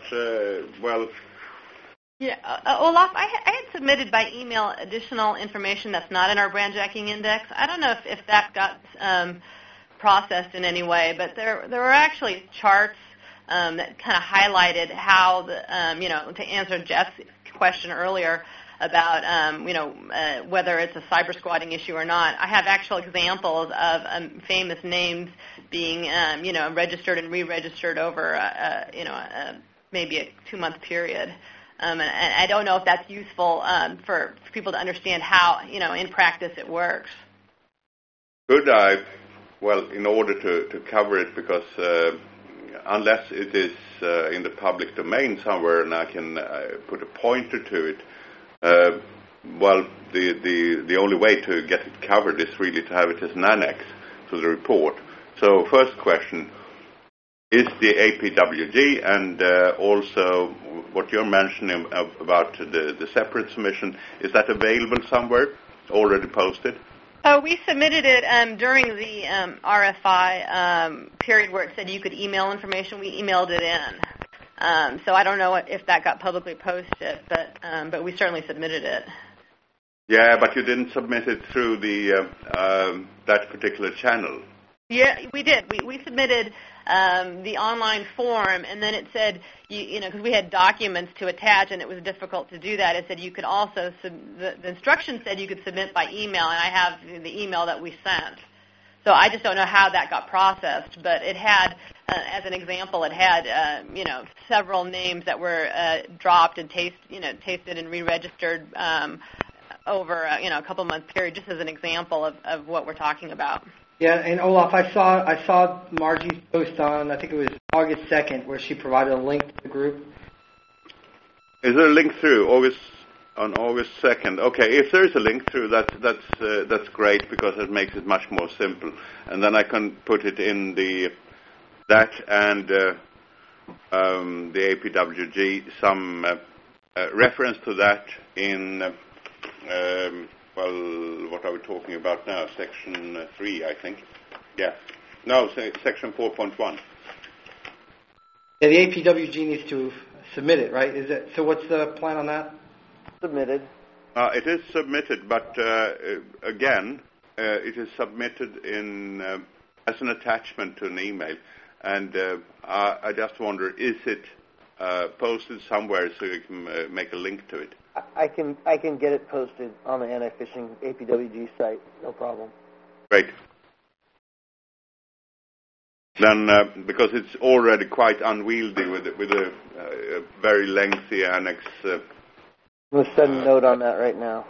Yeah, Olaf, I had submitted by email additional information that's not in our brandjacking index. I don't know if that got processed in any way, but there were actually charts that kind of highlighted how to answer Jeff's question earlier about whether it's a cyber squatting issue or not. I have actual examples of famous names being registered and re-registered over maybe a 2-month period. And I don't know if that's useful for people to understand how, in practice it works. Could I, in order to cover it, because unless it is in the public domain somewhere and I can put a pointer to it, the only way to get it covered is really to have it as an annex to the report. So first question, is the APWG and also what you're mentioning about the separate submission, is that available somewhere, already posted? We submitted it during the RFI period where it said you could email information. We emailed it in. So I don't know if that got publicly posted, but we certainly submitted it. Yeah, but you didn't submit it through the that particular channel. Yeah, we did. We submitted the online form, and then it said, because we had documents to attach, and it was difficult to do that. It said you could also, the instructions said you could submit by email, and I have the email that we sent. So I just don't know how that got processed, but it had, as an example, it had, several names that were dropped and tasted and re-registered over, a couple-month period, just as an example of what we're talking about. Yeah, and Olaf, I saw Margie's post on, I think it was August 2nd, where she provided a link to the group. Is there a link through on August 2nd? Okay, if there is a link through, that's great, because it makes it much more simple, and then I can put it in that and the APWG, some reference to that in. What are we talking about now? Section 3, I think. Yeah. No, Section 4.1. Yeah, the APWG needs to submit it, right? So what's the plan on that? Submitted. It is submitted, but again, it is submitted in as an attachment to an email. And I just wonder, is it posted somewhere so you can make a link to it? I can get it posted on the anti-phishing APWG site, no problem. Great. Then, because it's already quite unwieldy with a very lengthy annex. I'm going to send a note on that right now.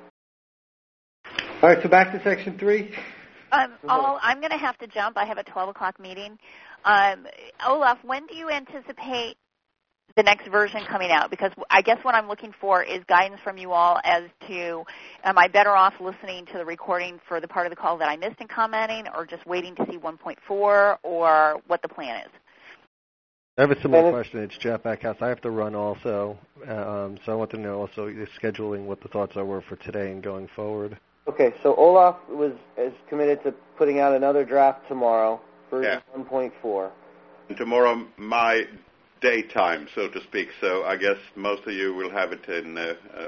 All right, so back to Section 3. I'm going to have to jump. I have a 12 o'clock meeting. Olaf, when do you anticipate the next version coming out? Because I guess what I'm looking for is guidance from you all as to, am I better off listening to the recording for the part of the call that I missed and commenting, or just waiting to see 1.4, or what the plan is? I have a similar question. It's Jeff Backhouse. I have to run also, so I want to know also scheduling what the thoughts were for today and going forward. Okay, so Olaf is committed to putting out another draft tomorrow, version 1.4. And tomorrow, my daytime, so to speak. So I guess most of you will have it in,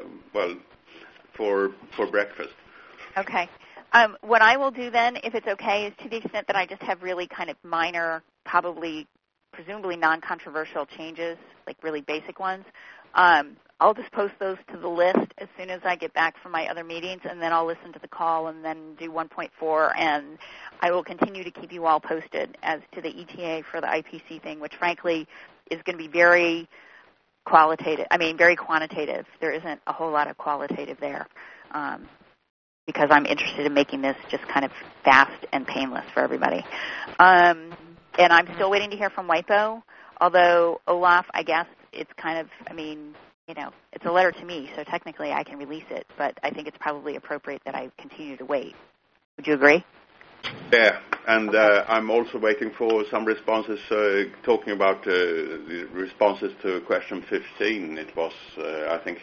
for breakfast. Okay. What I will do then, if it's okay, is to the extent that I just have really kind of minor, presumably non-controversial changes, like really basic ones, I'll just post those to the list as soon as I get back from my other meetings, and then I'll listen to the call and then do 1.4, and I will continue to keep you all posted as to the ETA for the IPC thing, which frankly is going to be very very quantitative. There isn't a whole lot of qualitative there because I'm interested in making this just kind of fast and painless for everybody. And I'm still waiting to hear from WIPO, although Olaf, I guess it's kind of, it's a letter to me, so technically I can release it, but I think it's probably appropriate that I continue to wait. Would you agree? Yeah, and I'm also waiting for some responses, talking about the responses to question 15. It was, I think,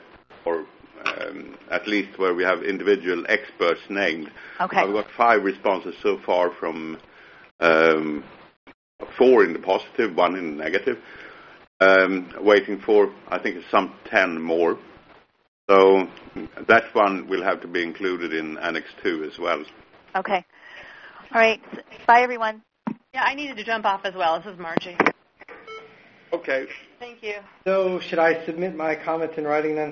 at least where we have individual experts named. Okay. I've got 5 responses so far from 4 in the positive, 1 in the negative. Waiting for, I think, some 10 more. So that one will have to be included in Annex 2 as well. Okay. All right. Bye, everyone. Yeah, I needed to jump off as well. This is Margie. Okay. Thank you. So should I submit my comments in writing then?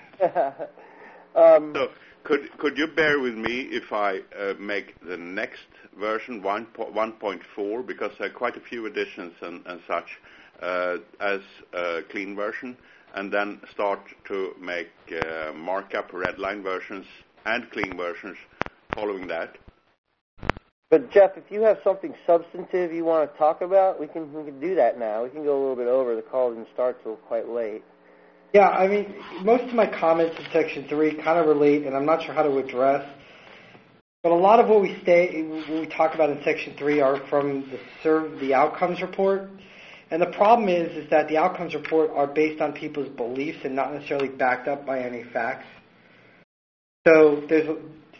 So could you bear with me if I make the next version 1.4, because there are quite a few additions and such as a clean version, and then start to make markup redline versions and clean versions following that? But Jeff, if you have something substantive you want to talk about, we can do that now. We can go a little bit over. The call didn't start till quite late. Yeah, most of my comments in Section 3 kind of relate, and I'm not sure how to address. But a lot of what we talk about in Section 3 are from the outcomes report. And the problem is that the outcomes report are based on people's beliefs and not necessarily backed up by any facts. So there's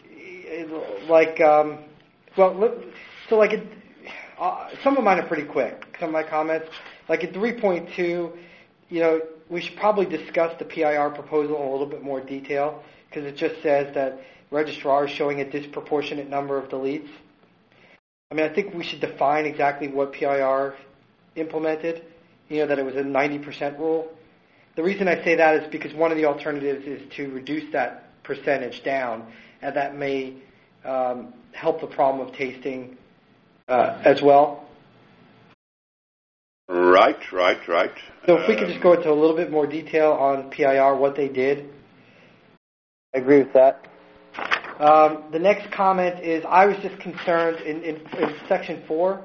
some of mine are pretty quick. Some of my comments, like at 3.2, we should probably discuss the PIR proposal in a little bit more detail, because it just says that registrar is showing a disproportionate number of deletes. I think we should define exactly what PIR implemented, that it was a 90% rule. The reason I say that is because one of the alternatives is to reduce that percentage down, and that may help the problem of tasting as well. Right. So if we could just go into a little bit more detail on PIR, what they did. I agree with that. The next comment is I was just concerned in Section 4.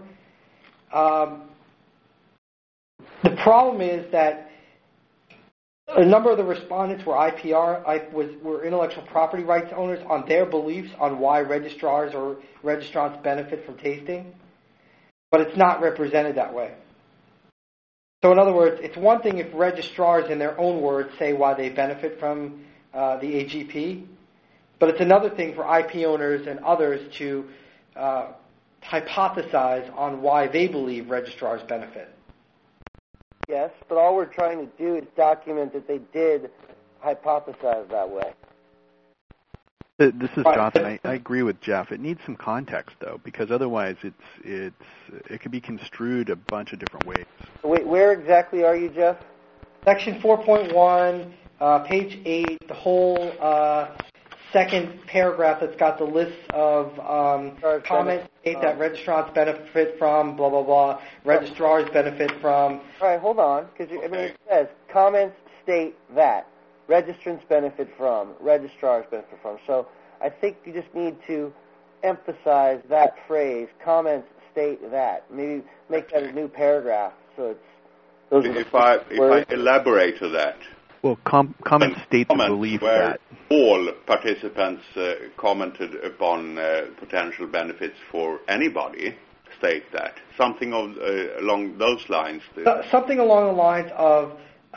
The problem is that a number of the respondents were were intellectual property rights owners on their beliefs on why registrars or registrants benefit from tasting, but it's not represented that way. So in other words, it's one thing if registrars in their own words say why they benefit from the AGP, but it's another thing for IP owners and others to hypothesize on why they believe registrars benefit. Yes, but all we're trying to do is document that they did hypothesize that way. This is Jonathan. I agree with Jeff. It needs some context, though, because otherwise it could be construed a bunch of different ways. Wait, where exactly are you, Jeff? Section 4.1, page 8, the whole second paragraph that's got the list of comments made that registrants benefit from, blah, blah, blah, registrars benefit from. All right, hold on, because it says comments state that. Registrants benefit from, registrars benefit from. So I think you just need to emphasize that phrase, comments state that. Maybe make that a new paragraph so If I elaborate to that. Well, comment states the belief where that all participants commented upon potential benefits for anybody state that. Something along those lines. Something along the lines of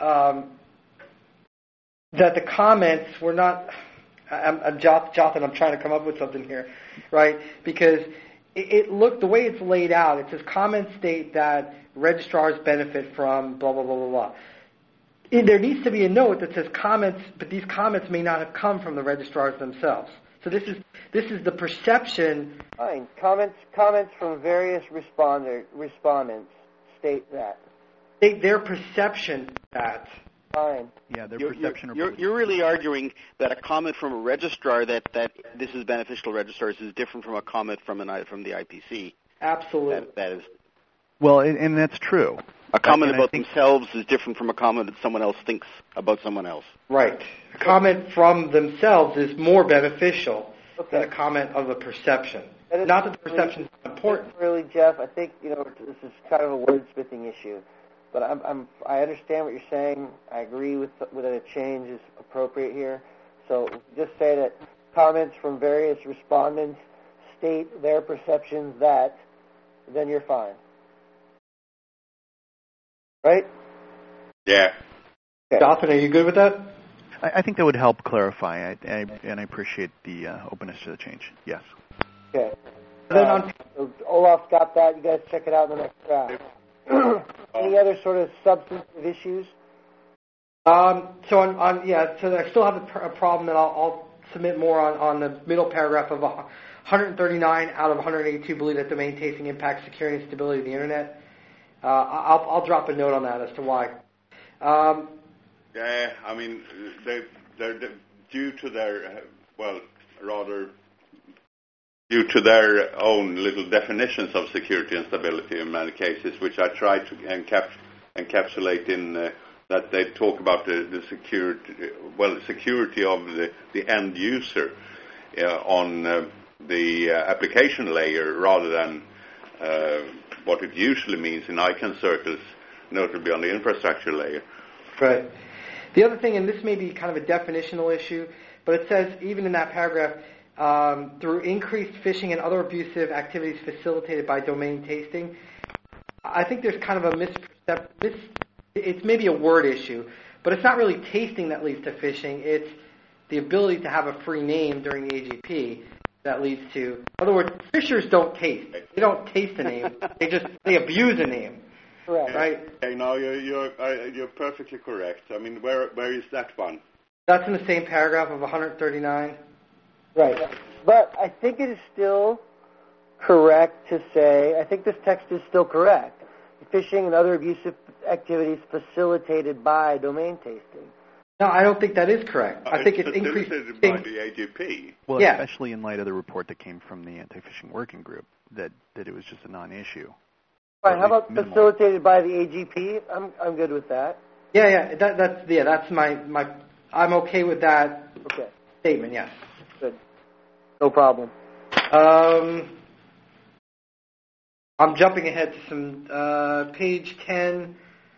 that the comments were not... Jonathan, I'm trying to come up with something here, right? Because it looked, the way it's laid out, it says comments state that registrars benefit from blah, blah, blah, blah, blah. There needs to be a note that says comments, but these comments may not have come from the registrars themselves. So this is the perception. Fine. Comments from various respondents state that. Their perception that. Fine. Yeah, their perception. You're really arguing that a comment from a registrar that this is beneficial to registrars is different from a comment from the IPC. Absolutely. That is. Well, and that's true. A comment about themselves is different from a comment that someone else thinks about someone else. Right. A comment from themselves is more beneficial than a comment of a perception. Not that the perception is important. Really, Jeff, I think this is kind of a wordsmithing issue. But I understand what you're saying. I agree with that a change is appropriate here. So just say that comments from various respondents state their perceptions that, then you're fine. Right? Yeah. Okay. Jonathan, are you good with that? I think that would help clarify, and I appreciate the openness to the change. Yes. Okay. So Olaf's got that. You guys check it out in the next draft. Any other sort of substantive issues? So I still have a problem that I'll submit more on the middle paragraph of 139 out of 182 believe that domain tasting impacts security and stability of the internet. I'll drop a note on that as to why. Yeah, I mean, they're due to their, due to their own little definitions of security and stability in many cases, which I try to encapsulate in that they talk about the security of the end user on the application layer rather than what it usually means in ICANN circles, notably on the infrastructure layer. Right. The other thing, and this may be kind of a definitional issue, but it says even in that paragraph, through increased phishing and other abusive activities facilitated by domain tasting. I think there's kind of a misperception. It's maybe a word issue, but it's not really tasting that leads to phishing. It's the ability to have a free name during the AGP that leads to. In other words, phishers don't taste. They don't taste a name. They abuse a name. Correct. Right. Okay, no, you're perfectly correct. I mean, where is that one? That's in the same paragraph of 139. Right. But I think it is still correct to say, I think this text is still correct. Phishing and other abusive activities facilitated by domain tasting. No, I don't think that is correct. I think it's increased by the AGP. Well, yeah. Especially in light of the report that came from the anti-phishing working group, that it was just a non-issue. Right. How about facilitated by the AGP? I'm good with that. Yeah. That's my. I'm okay with that. Okay. Statement. Yes. Good. No problem. I'm jumping ahead to some page 10,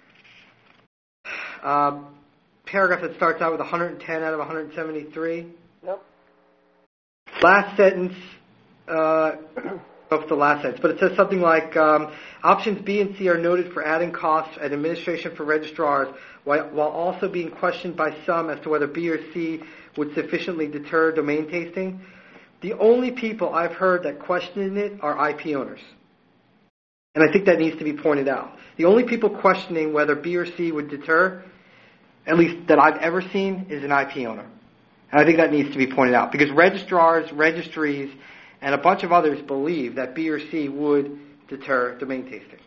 paragraph that starts out with 110 out of 173. Yep. Last sentence, the last sentence, but it says something like, options B and C are noted for adding costs and administration for registrars, while also being questioned by some as to whether B or C would sufficiently deter domain tasting. The only people I've heard that question it are IP owners. And I think that needs to be pointed out. The only people questioning whether B or C would deter, at least that I've ever seen, is an IP owner. And I think that needs to be pointed out. Because registrars, registries, and a bunch of others believe that B or C would deter domain tasting.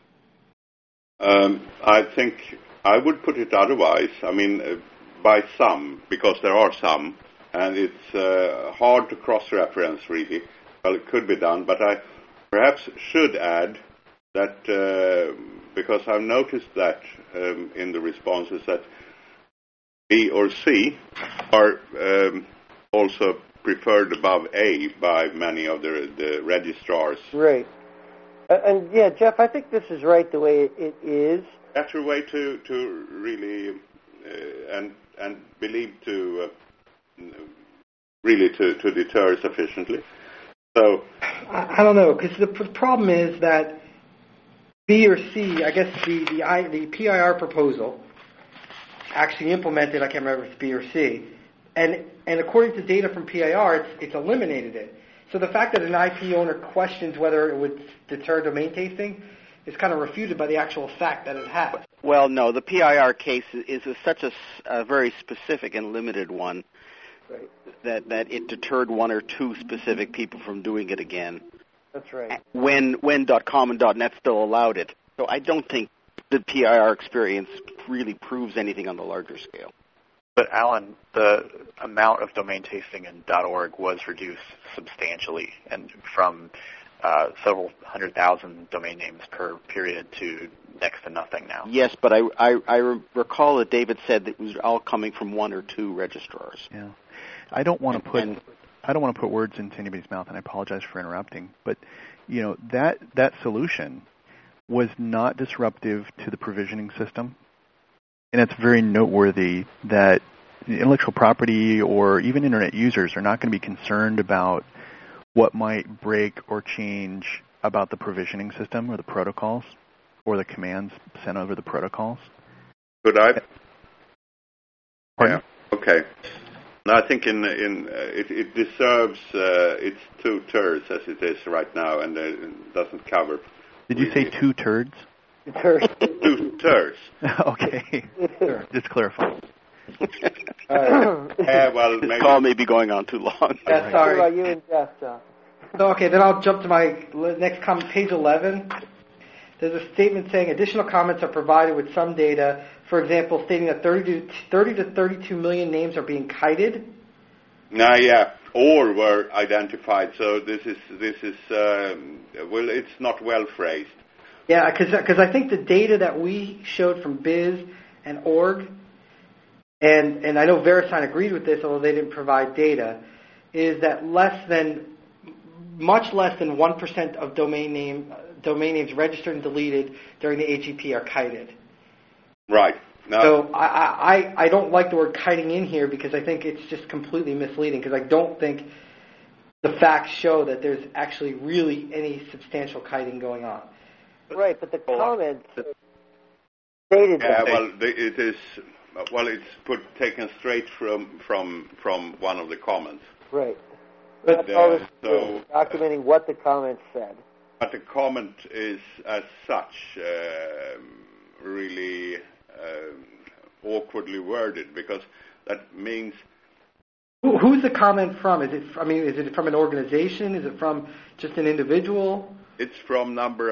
I think I would put it otherwise. I mean, by some, because there are some, and it's hard to cross-reference, really. Well, it could be done, but I perhaps should add that, because I've noticed that in the responses, that B or C are also preferred above A by many of the registrars. Right. And yeah, Jeff, I think this is right the way it is. better way to really and believe to really to deter sufficiently. So I don't know, because the problem is that B or C, I guess the PIR proposal actually implemented, I can't remember if it's B or C, and according to data from PIR, it's eliminated it. So the fact that an IP owner questions whether it would deter domain tasting is kind of refuted by the actual fact that it has. Well, no, the PIR case is such a very specific and limited one, right, that it deterred one or two specific people from doing it again. That's right. When .com and .net still allowed it. So I don't think the PIR experience really proves anything on the larger scale. But Alan, the amount of domain tasting in .org was reduced substantially, and from several 100,000 domain names per period to next to nothing now. Yes, but I recall that David said that it was all coming from one or two registrars. Yeah, I don't want to put words into anybody's mouth, and I apologize for interrupting. But that solution was not disruptive to the provisioning system. And it's very noteworthy that intellectual property or even Internet users are not going to be concerned about what might break or change about the provisioning system or the protocols or the commands sent over the protocols. Could I? Pardon? Yeah. Okay. No, I think it deserves its 2 turds as it is right now, and it doesn't cover. Did you say 2 turds? 2 turds. Okay. Just clarify. Well, this call may be going on too long. Yeah, sorry. What about you and Jeff, John? So, okay, then I'll jump to my next comment, page 11. There's a statement saying additional comments are provided with some data, for example, stating that 30 to 32 million names are being kited. Yeah, or were identified. So this is well, it's not well phrased. Yeah, because I think the data that we showed from Biz and Org, and I know VeriSign agreed with this, although they didn't provide data, is that much less than 1% of domain names registered and deleted during the AGP are kited. Right. No. So I don't like the word kiting in here because I think it's just completely misleading, because I don't think the facts show that there's actually really any substantial kiting going on. Right, but the comments stated that. Yeah, well, it is. Well, it's taken straight from one of the comments. Right. But, so documenting what the comment said. But the comment is, as such, really awkwardly worded, because that means. Who's the comment from? Is it from an organization? Is it from just an individual? It's from number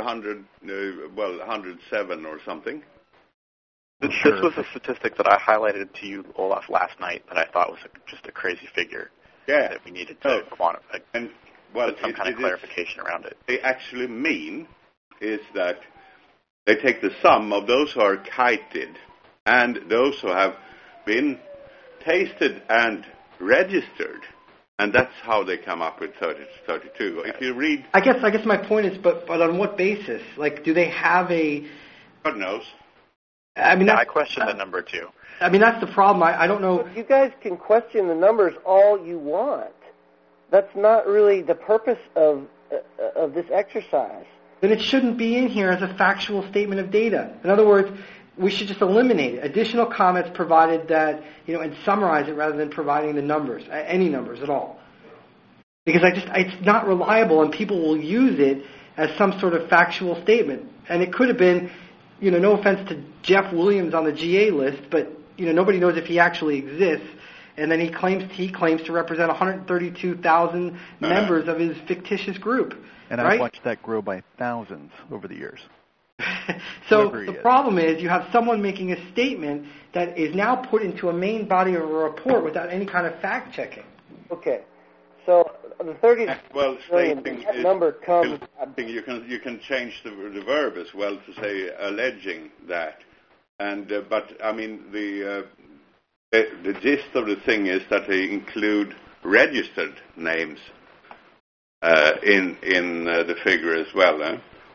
107 or something. This was a statistic that I highlighted to you, Olaf, last night that I thought was just a crazy figure. Yeah. That we needed to quantify and put some kind of clarification around it. They actually mean is that they take the sum of those who are kited and those who have been tasted and registered. And that's how they come up with 30 to 32. If you read... I guess my point is, but on what basis? Like, do they have a... God knows. I question the number, too. I mean, that's the problem. I don't know... You guys can question the numbers all you want. That's not really the purpose of this exercise. Then it shouldn't be in here as a factual statement of data. In other words, we should just eliminate it. Additional comments provided that, and summarize it rather than providing the numbers, any numbers at all. Because it's not reliable, and people will use it as some sort of factual statement. And it could have been, no offense to Jeff Williams on the GA list, but, nobody knows if he actually exists. And then he claims to represent 132,000 members of his fictitious group. And right? I've watched that grow by thousands over the years. So the problem is you have someone making a statement that is now put into a main body of a report without any kind of fact checking. Okay, so the 30 million number comes. You can change the verb as well to say alleging that, and but I mean the gist of the thing is that they include registered names in the figure as well.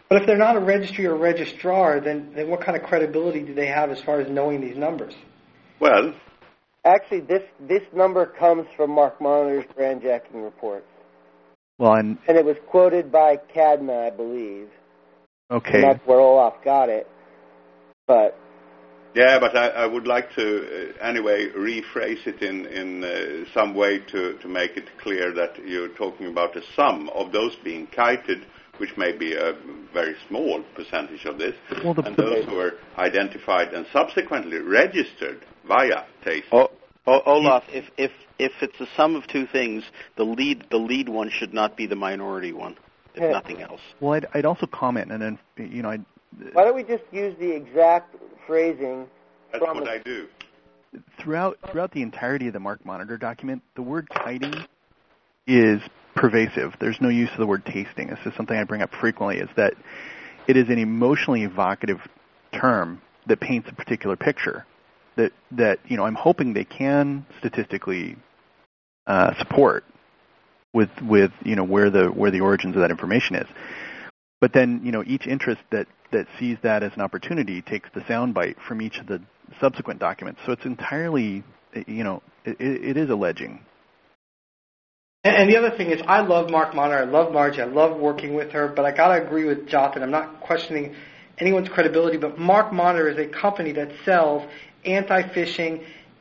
But if they're not a registry or registrar, then what kind of credibility do they have as far as knowing these numbers? Well, actually, this number comes from Mark Monitor's brandjacking reports. Well, and it was quoted by Cadna, I believe. Okay. And that's where Olaf got it. But yeah, but I would like to anyway rephrase it in some way to make it clear that you're talking about the sum of those being kited, which may be a very small percentage of this, and those who are identified and subsequently registered via TASTE. Olaf, if it's a sum of two things, the lead one should not be the minority one, if nothing else. Well, I'd also comment, and then why don't we just use the exact phrasing? That's what I do. Throughout the entirety of the Mark Monitor document, the word kiting is pervasive. There's no use of the word tasting. This is something I bring up frequently, is that it is an emotionally evocative term that paints a particular picture that I'm hoping they can statistically support with where the origins of that information is. But then, each interest that sees that as an opportunity takes the soundbite from each of the subsequent documents. So it's entirely, it is alleging. And the other thing is, I love Mark Monitor, I love Margie, I love working with her, but I got to agree with Jonathan. I'm not questioning anyone's credibility, but Mark Monitor is a company that sells anti-phishing,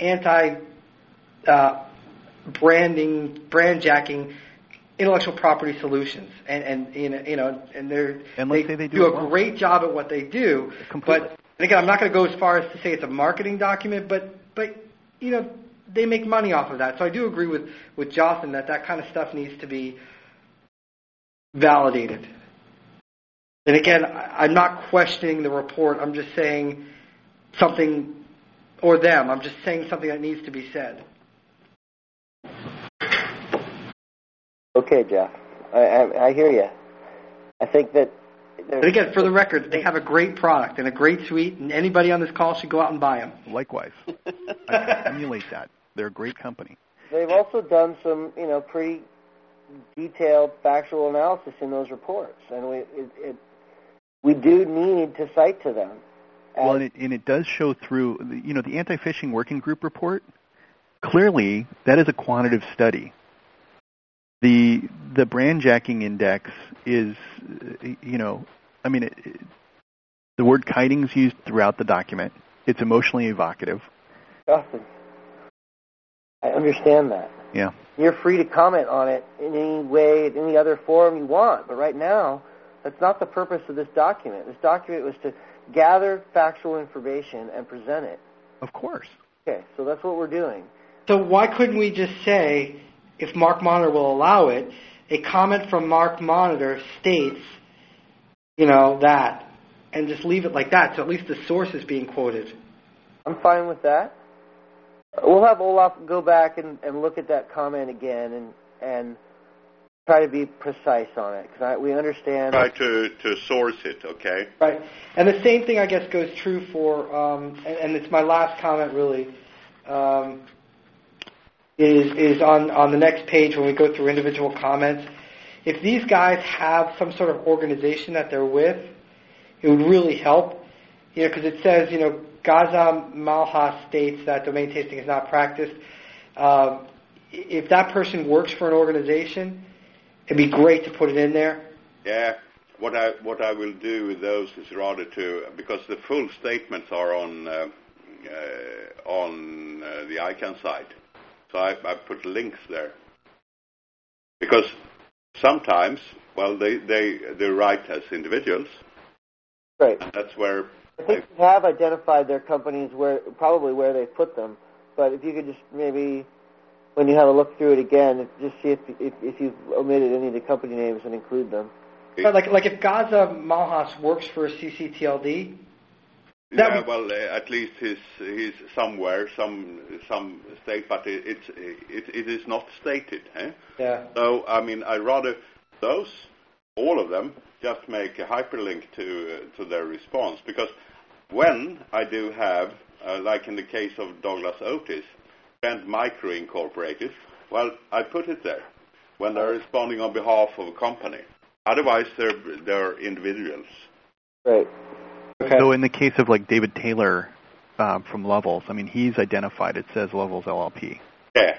brandjacking, intellectual property solutions, and they do a great job at what they do. Completely. But again, I'm not going to go as far as to say it's a marketing document, but they make money off of that. So I do agree with Jonathan that kind of stuff needs to be validated. And again, I'm not questioning the report. I'm just saying something, or them. I'm just saying something that needs to be said. Okay, Jeff. I hear you. I think that... But again, for the record, they have a great product and a great suite, and anybody on this call should go out and buy them. Likewise. I emulate that. They're a great company. They've also done some, pretty detailed factual analysis in those reports, and we do need to cite to them. Well, and it does show through, the anti-phishing working group report. Clearly, that is a quantitative study. The brandjacking index is, the word kiting is used throughout the document. It's emotionally evocative. Justin, I understand that. Yeah. You're free to comment on it in any way, in any other forum you want, but right now, that's not the purpose of this document. This document was to gather factual information and present it. Of course. Okay, so that's what we're doing. So why couldn't we just say, if Mark Monitor will allow it, a comment from Mark Monitor states, that, and just leave it like that, so at least the source is being quoted? I'm fine with that. We'll have Olaf go back and look at that comment again and try to be precise on it, because we understand. Try to source it, okay? Right. And the same thing, I guess, goes true for, and it's my last comment, really, is on the next page when we go through individual comments. If these guys have some sort of organization that they're with, it would really help, because it says, Gaza Malhas states that domain tasting is not practiced. If that person works for an organization, it'd be great to put it in there. Yeah. What I will do with those is rather because the full statements are on the ICANN site. So I put links there. Because sometimes, they write as individuals. Right. And that's where... I think we have identified their companies where they put them. But if you could just maybe, when you have a look through it again, just see if you've omitted any of the company names and include them. Like if Gaza Malhas works for a CCTLD. At least he's somewhere, some state, but it is not stated. Eh? Yeah. So I rather all of them, just make a hyperlink to their response, because when I do have, like in the case of Douglas Otis, Trend Micro Incorporated, I put it there when they're responding on behalf of a company. Otherwise, they're individuals. Right. Okay. So in the case of like David Taylor from Levels, I mean, he's identified. It says Levels LLP. Yeah.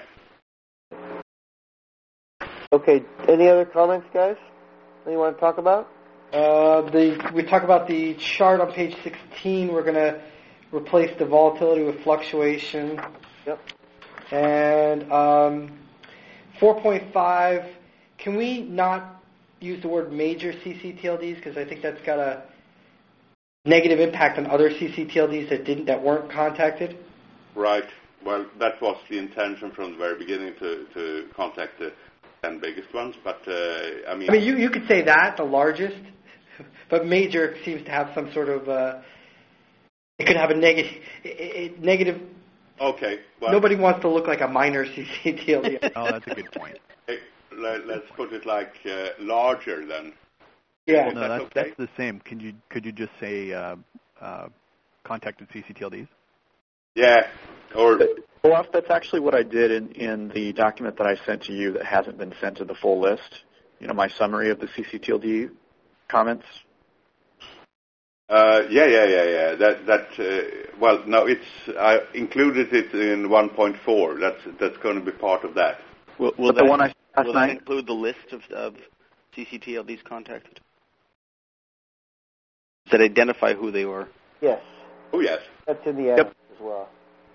Okay. Any other comments, guys? Anything you want to talk about? We talk about the chart on page 16. We're going to replace the volatility with fluctuation. Yep. And 4.5, can we not use the word major CCTLDs? Because I think that's got a negative impact on other CCTLDs that weren't contacted. Right. Well, that was the intention from the very beginning to contact the 10 biggest ones. But I mean, you could say that the largest, but major seems to have some sort of it could have a negative. Okay. Well, nobody wants to look like a minor CCTLD. Oh, that's a good point. Hey, let's put it like larger then. Yeah. No, that's the same. Could you just say contacted CCTLDs? Yeah. Or Olaf, that's actually what I did in the document that I sent to you that hasn't been sent to the full list. You know, my summary of the CCTLD comments. Yeah. Well, no, I included it in 1.4. That's going to be part of that. Will that include the list of CCTLDs contacted? Does that identify who they were? Yes. Oh, yes. That's in the annex as well.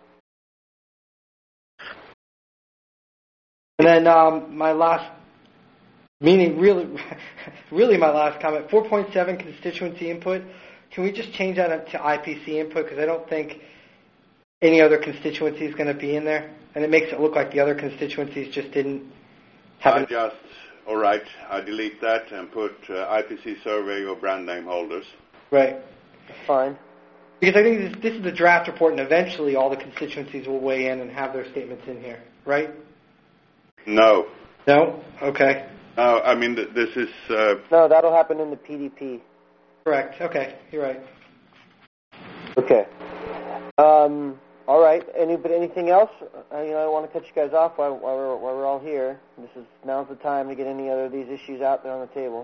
And then my last, meaning really my last comment, 4.7 constituency input. Can we just change that to IPC input? Because I don't think any other constituency is going to be in there. And it makes it look like the other constituencies just didn't have all right, I delete that and put IPC survey or brand name holders. Right. Fine. Because I think this is a draft report, and eventually all the constituencies will weigh in and have their statements in here, right? No. No? Okay. No, I mean, this is... No, that'll happen in the PDP. Correct. Okay, you're right. Okay. All right. Anything else? I want to cut you guys off while we're all here. Now's the time to get any other of these issues out there on the table.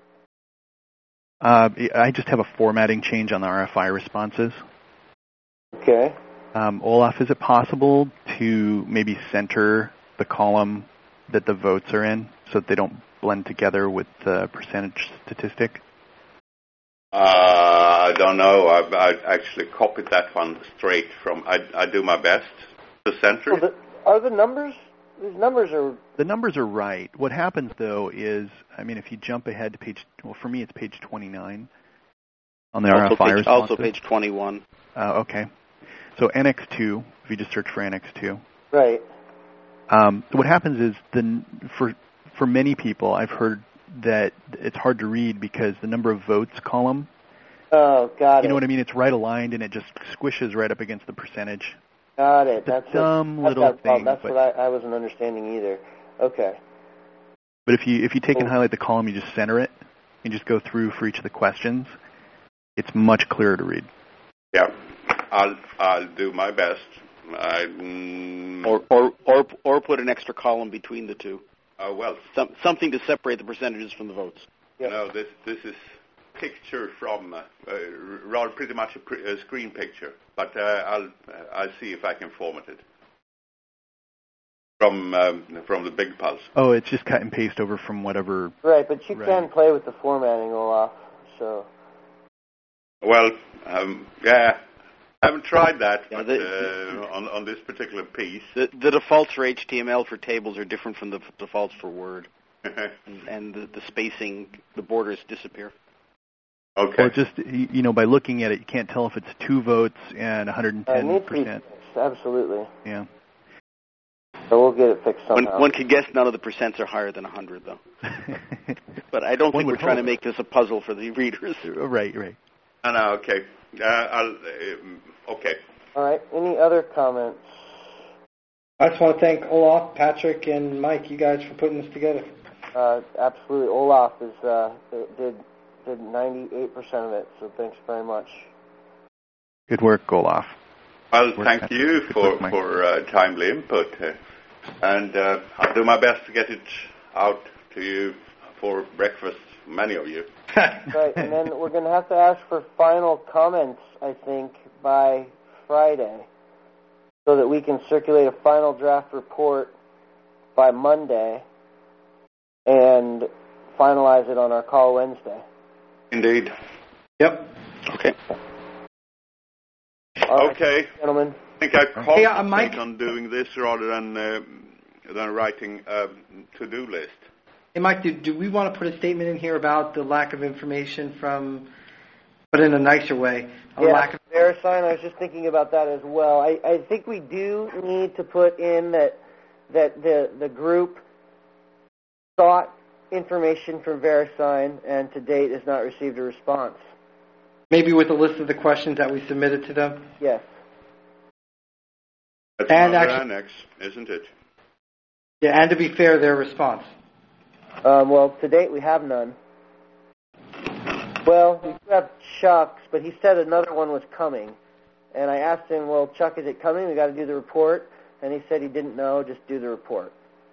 I just have a formatting change on the RFI responses. Okay. Olaf, is it possible to maybe center the column that the votes are in so that they don't blend together with the percentage statistic? I don't know. I actually copied that one straight from. I do my best to center. Well, are the numbers? These numbers are. The numbers are right. What happens though is, I mean, if you jump ahead to page, well, for me it's page 29 on the RFI responses. Also page 21. Okay. So NX2. If you just search for NX2. Right. What happens is for many people, I've heard that it's hard to read because the number of votes column. Oh, got it. You know what I mean? It's right aligned and it just squishes right up against the percentage. Got it. That's little thing. That's what I wasn't understanding either. Okay. But if you take and highlight the column, you just center it and just go through for each of the questions. It's much clearer to read. Yeah, I'll do my best. Or put an extra column between the two. Well, something to separate the percentages from the votes. Yep. No, this is picture from rather pretty much a screen picture, but I'll see if I can format it from the Big Pulse. Oh, it's just cut and paste over from whatever. Right, but you can play with the formatting, Olaf. So. Well, yeah. I haven't tried that, but on this particular piece. The defaults for HTML for tables are different from the defaults for Word. and the spacing, the borders disappear. Okay. Or just, by looking at it, you can't tell if it's 2 votes and 110%. Absolutely. Yeah. So we'll get it fixed somehow. One could guess none of the percents are higher than 100, though. But I don't think we're trying to make this a puzzle for the readers. Right. No, okay. Okay. All right. Any other comments? I just want to thank Olaf, Patrick, and Mike, you guys, for putting this together. Absolutely. Olaf did 98% of it, so thanks very much. Good work, Olaf. Well, thank you for timely input, and I'll do my best to get it out to you for breakfast many of you. Right, and then we're going to have to ask for final comments, I think, by Friday, so that we can circulate a final draft report by Monday and finalize it on our call Wednesday. Indeed. Yep. Okay. Okay, gentlemen. I think I concentrate on doing this rather than writing a to-do list. Hey, Mike, do we want to put a statement in here about the lack of information but in a nicer way? VeriSign, I was just thinking about that as well. I think we do need to put in that the group sought information from VeriSign and to date has not received a response. Maybe with a list of the questions that we submitted to them? Yes. That's another annex, isn't it? Yeah, and to be fair, their response. Well, to date we have none. Well, we do have Chuck's, but he said another one was coming. And I asked him, well, Chuck, is it coming? We got to do the report. And he said he didn't know, just do the report.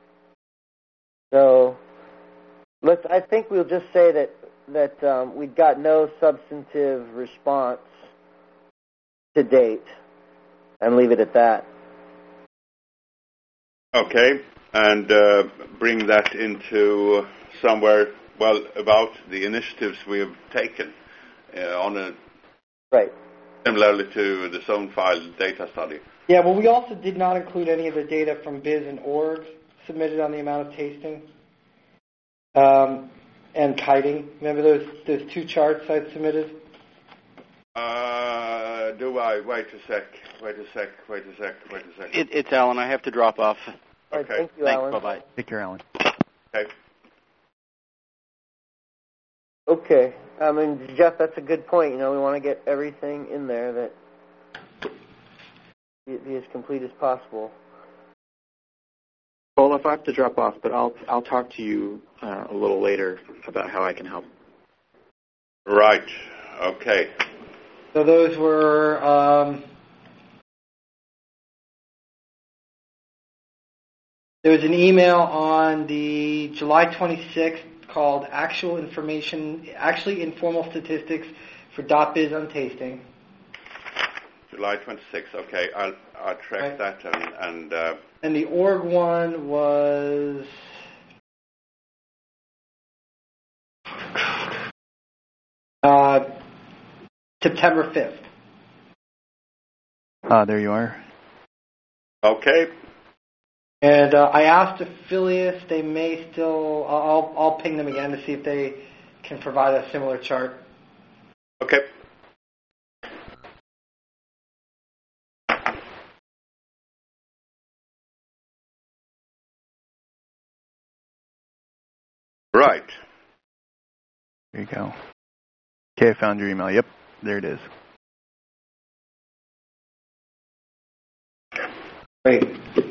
So I think we'll just say that we got no substantive response to date and leave it at that. Okay, and bring that into somewhere, about the initiatives we have taken similarly to the zone file data study. Yeah, well, we also did not include any of the data from BIS and org submitted on the amount of tasting and kiting. Remember those two charts I submitted? Do I? Wait a sec. It's Alan. I have to drop off. All right, thank you, Alan. Bye-bye. Take care, Alan. Okay. Okay. I mean, Jeff, that's a good point. We want to get everything in there that be as complete as possible. Well, if I have to drop off, but I'll talk to you a little later about how I can help. Right. Okay. So those were there was an email on the July 26th called Actually Informal Statistics for .biz on Tasting. July 26th. Okay, I'll track that and the org one was September 5th. There you are. Okay. And I asked Affiliates, they may still, I'll ping them again to see if they can provide a similar chart. Okay. Right. There you go. Okay, I found your email. Yep, there it is. Great.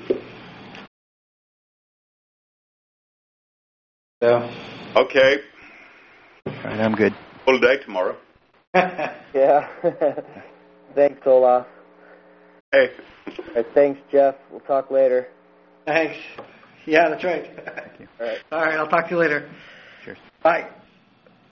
So. Okay. All right, I'm good. Full day tomorrow. Yeah. Thanks, Olaf. Hey. Right, thanks, Jeff. We'll talk later. Thanks. Yeah, that's right. All right. All right, I'll talk to you later. Cheers. Bye.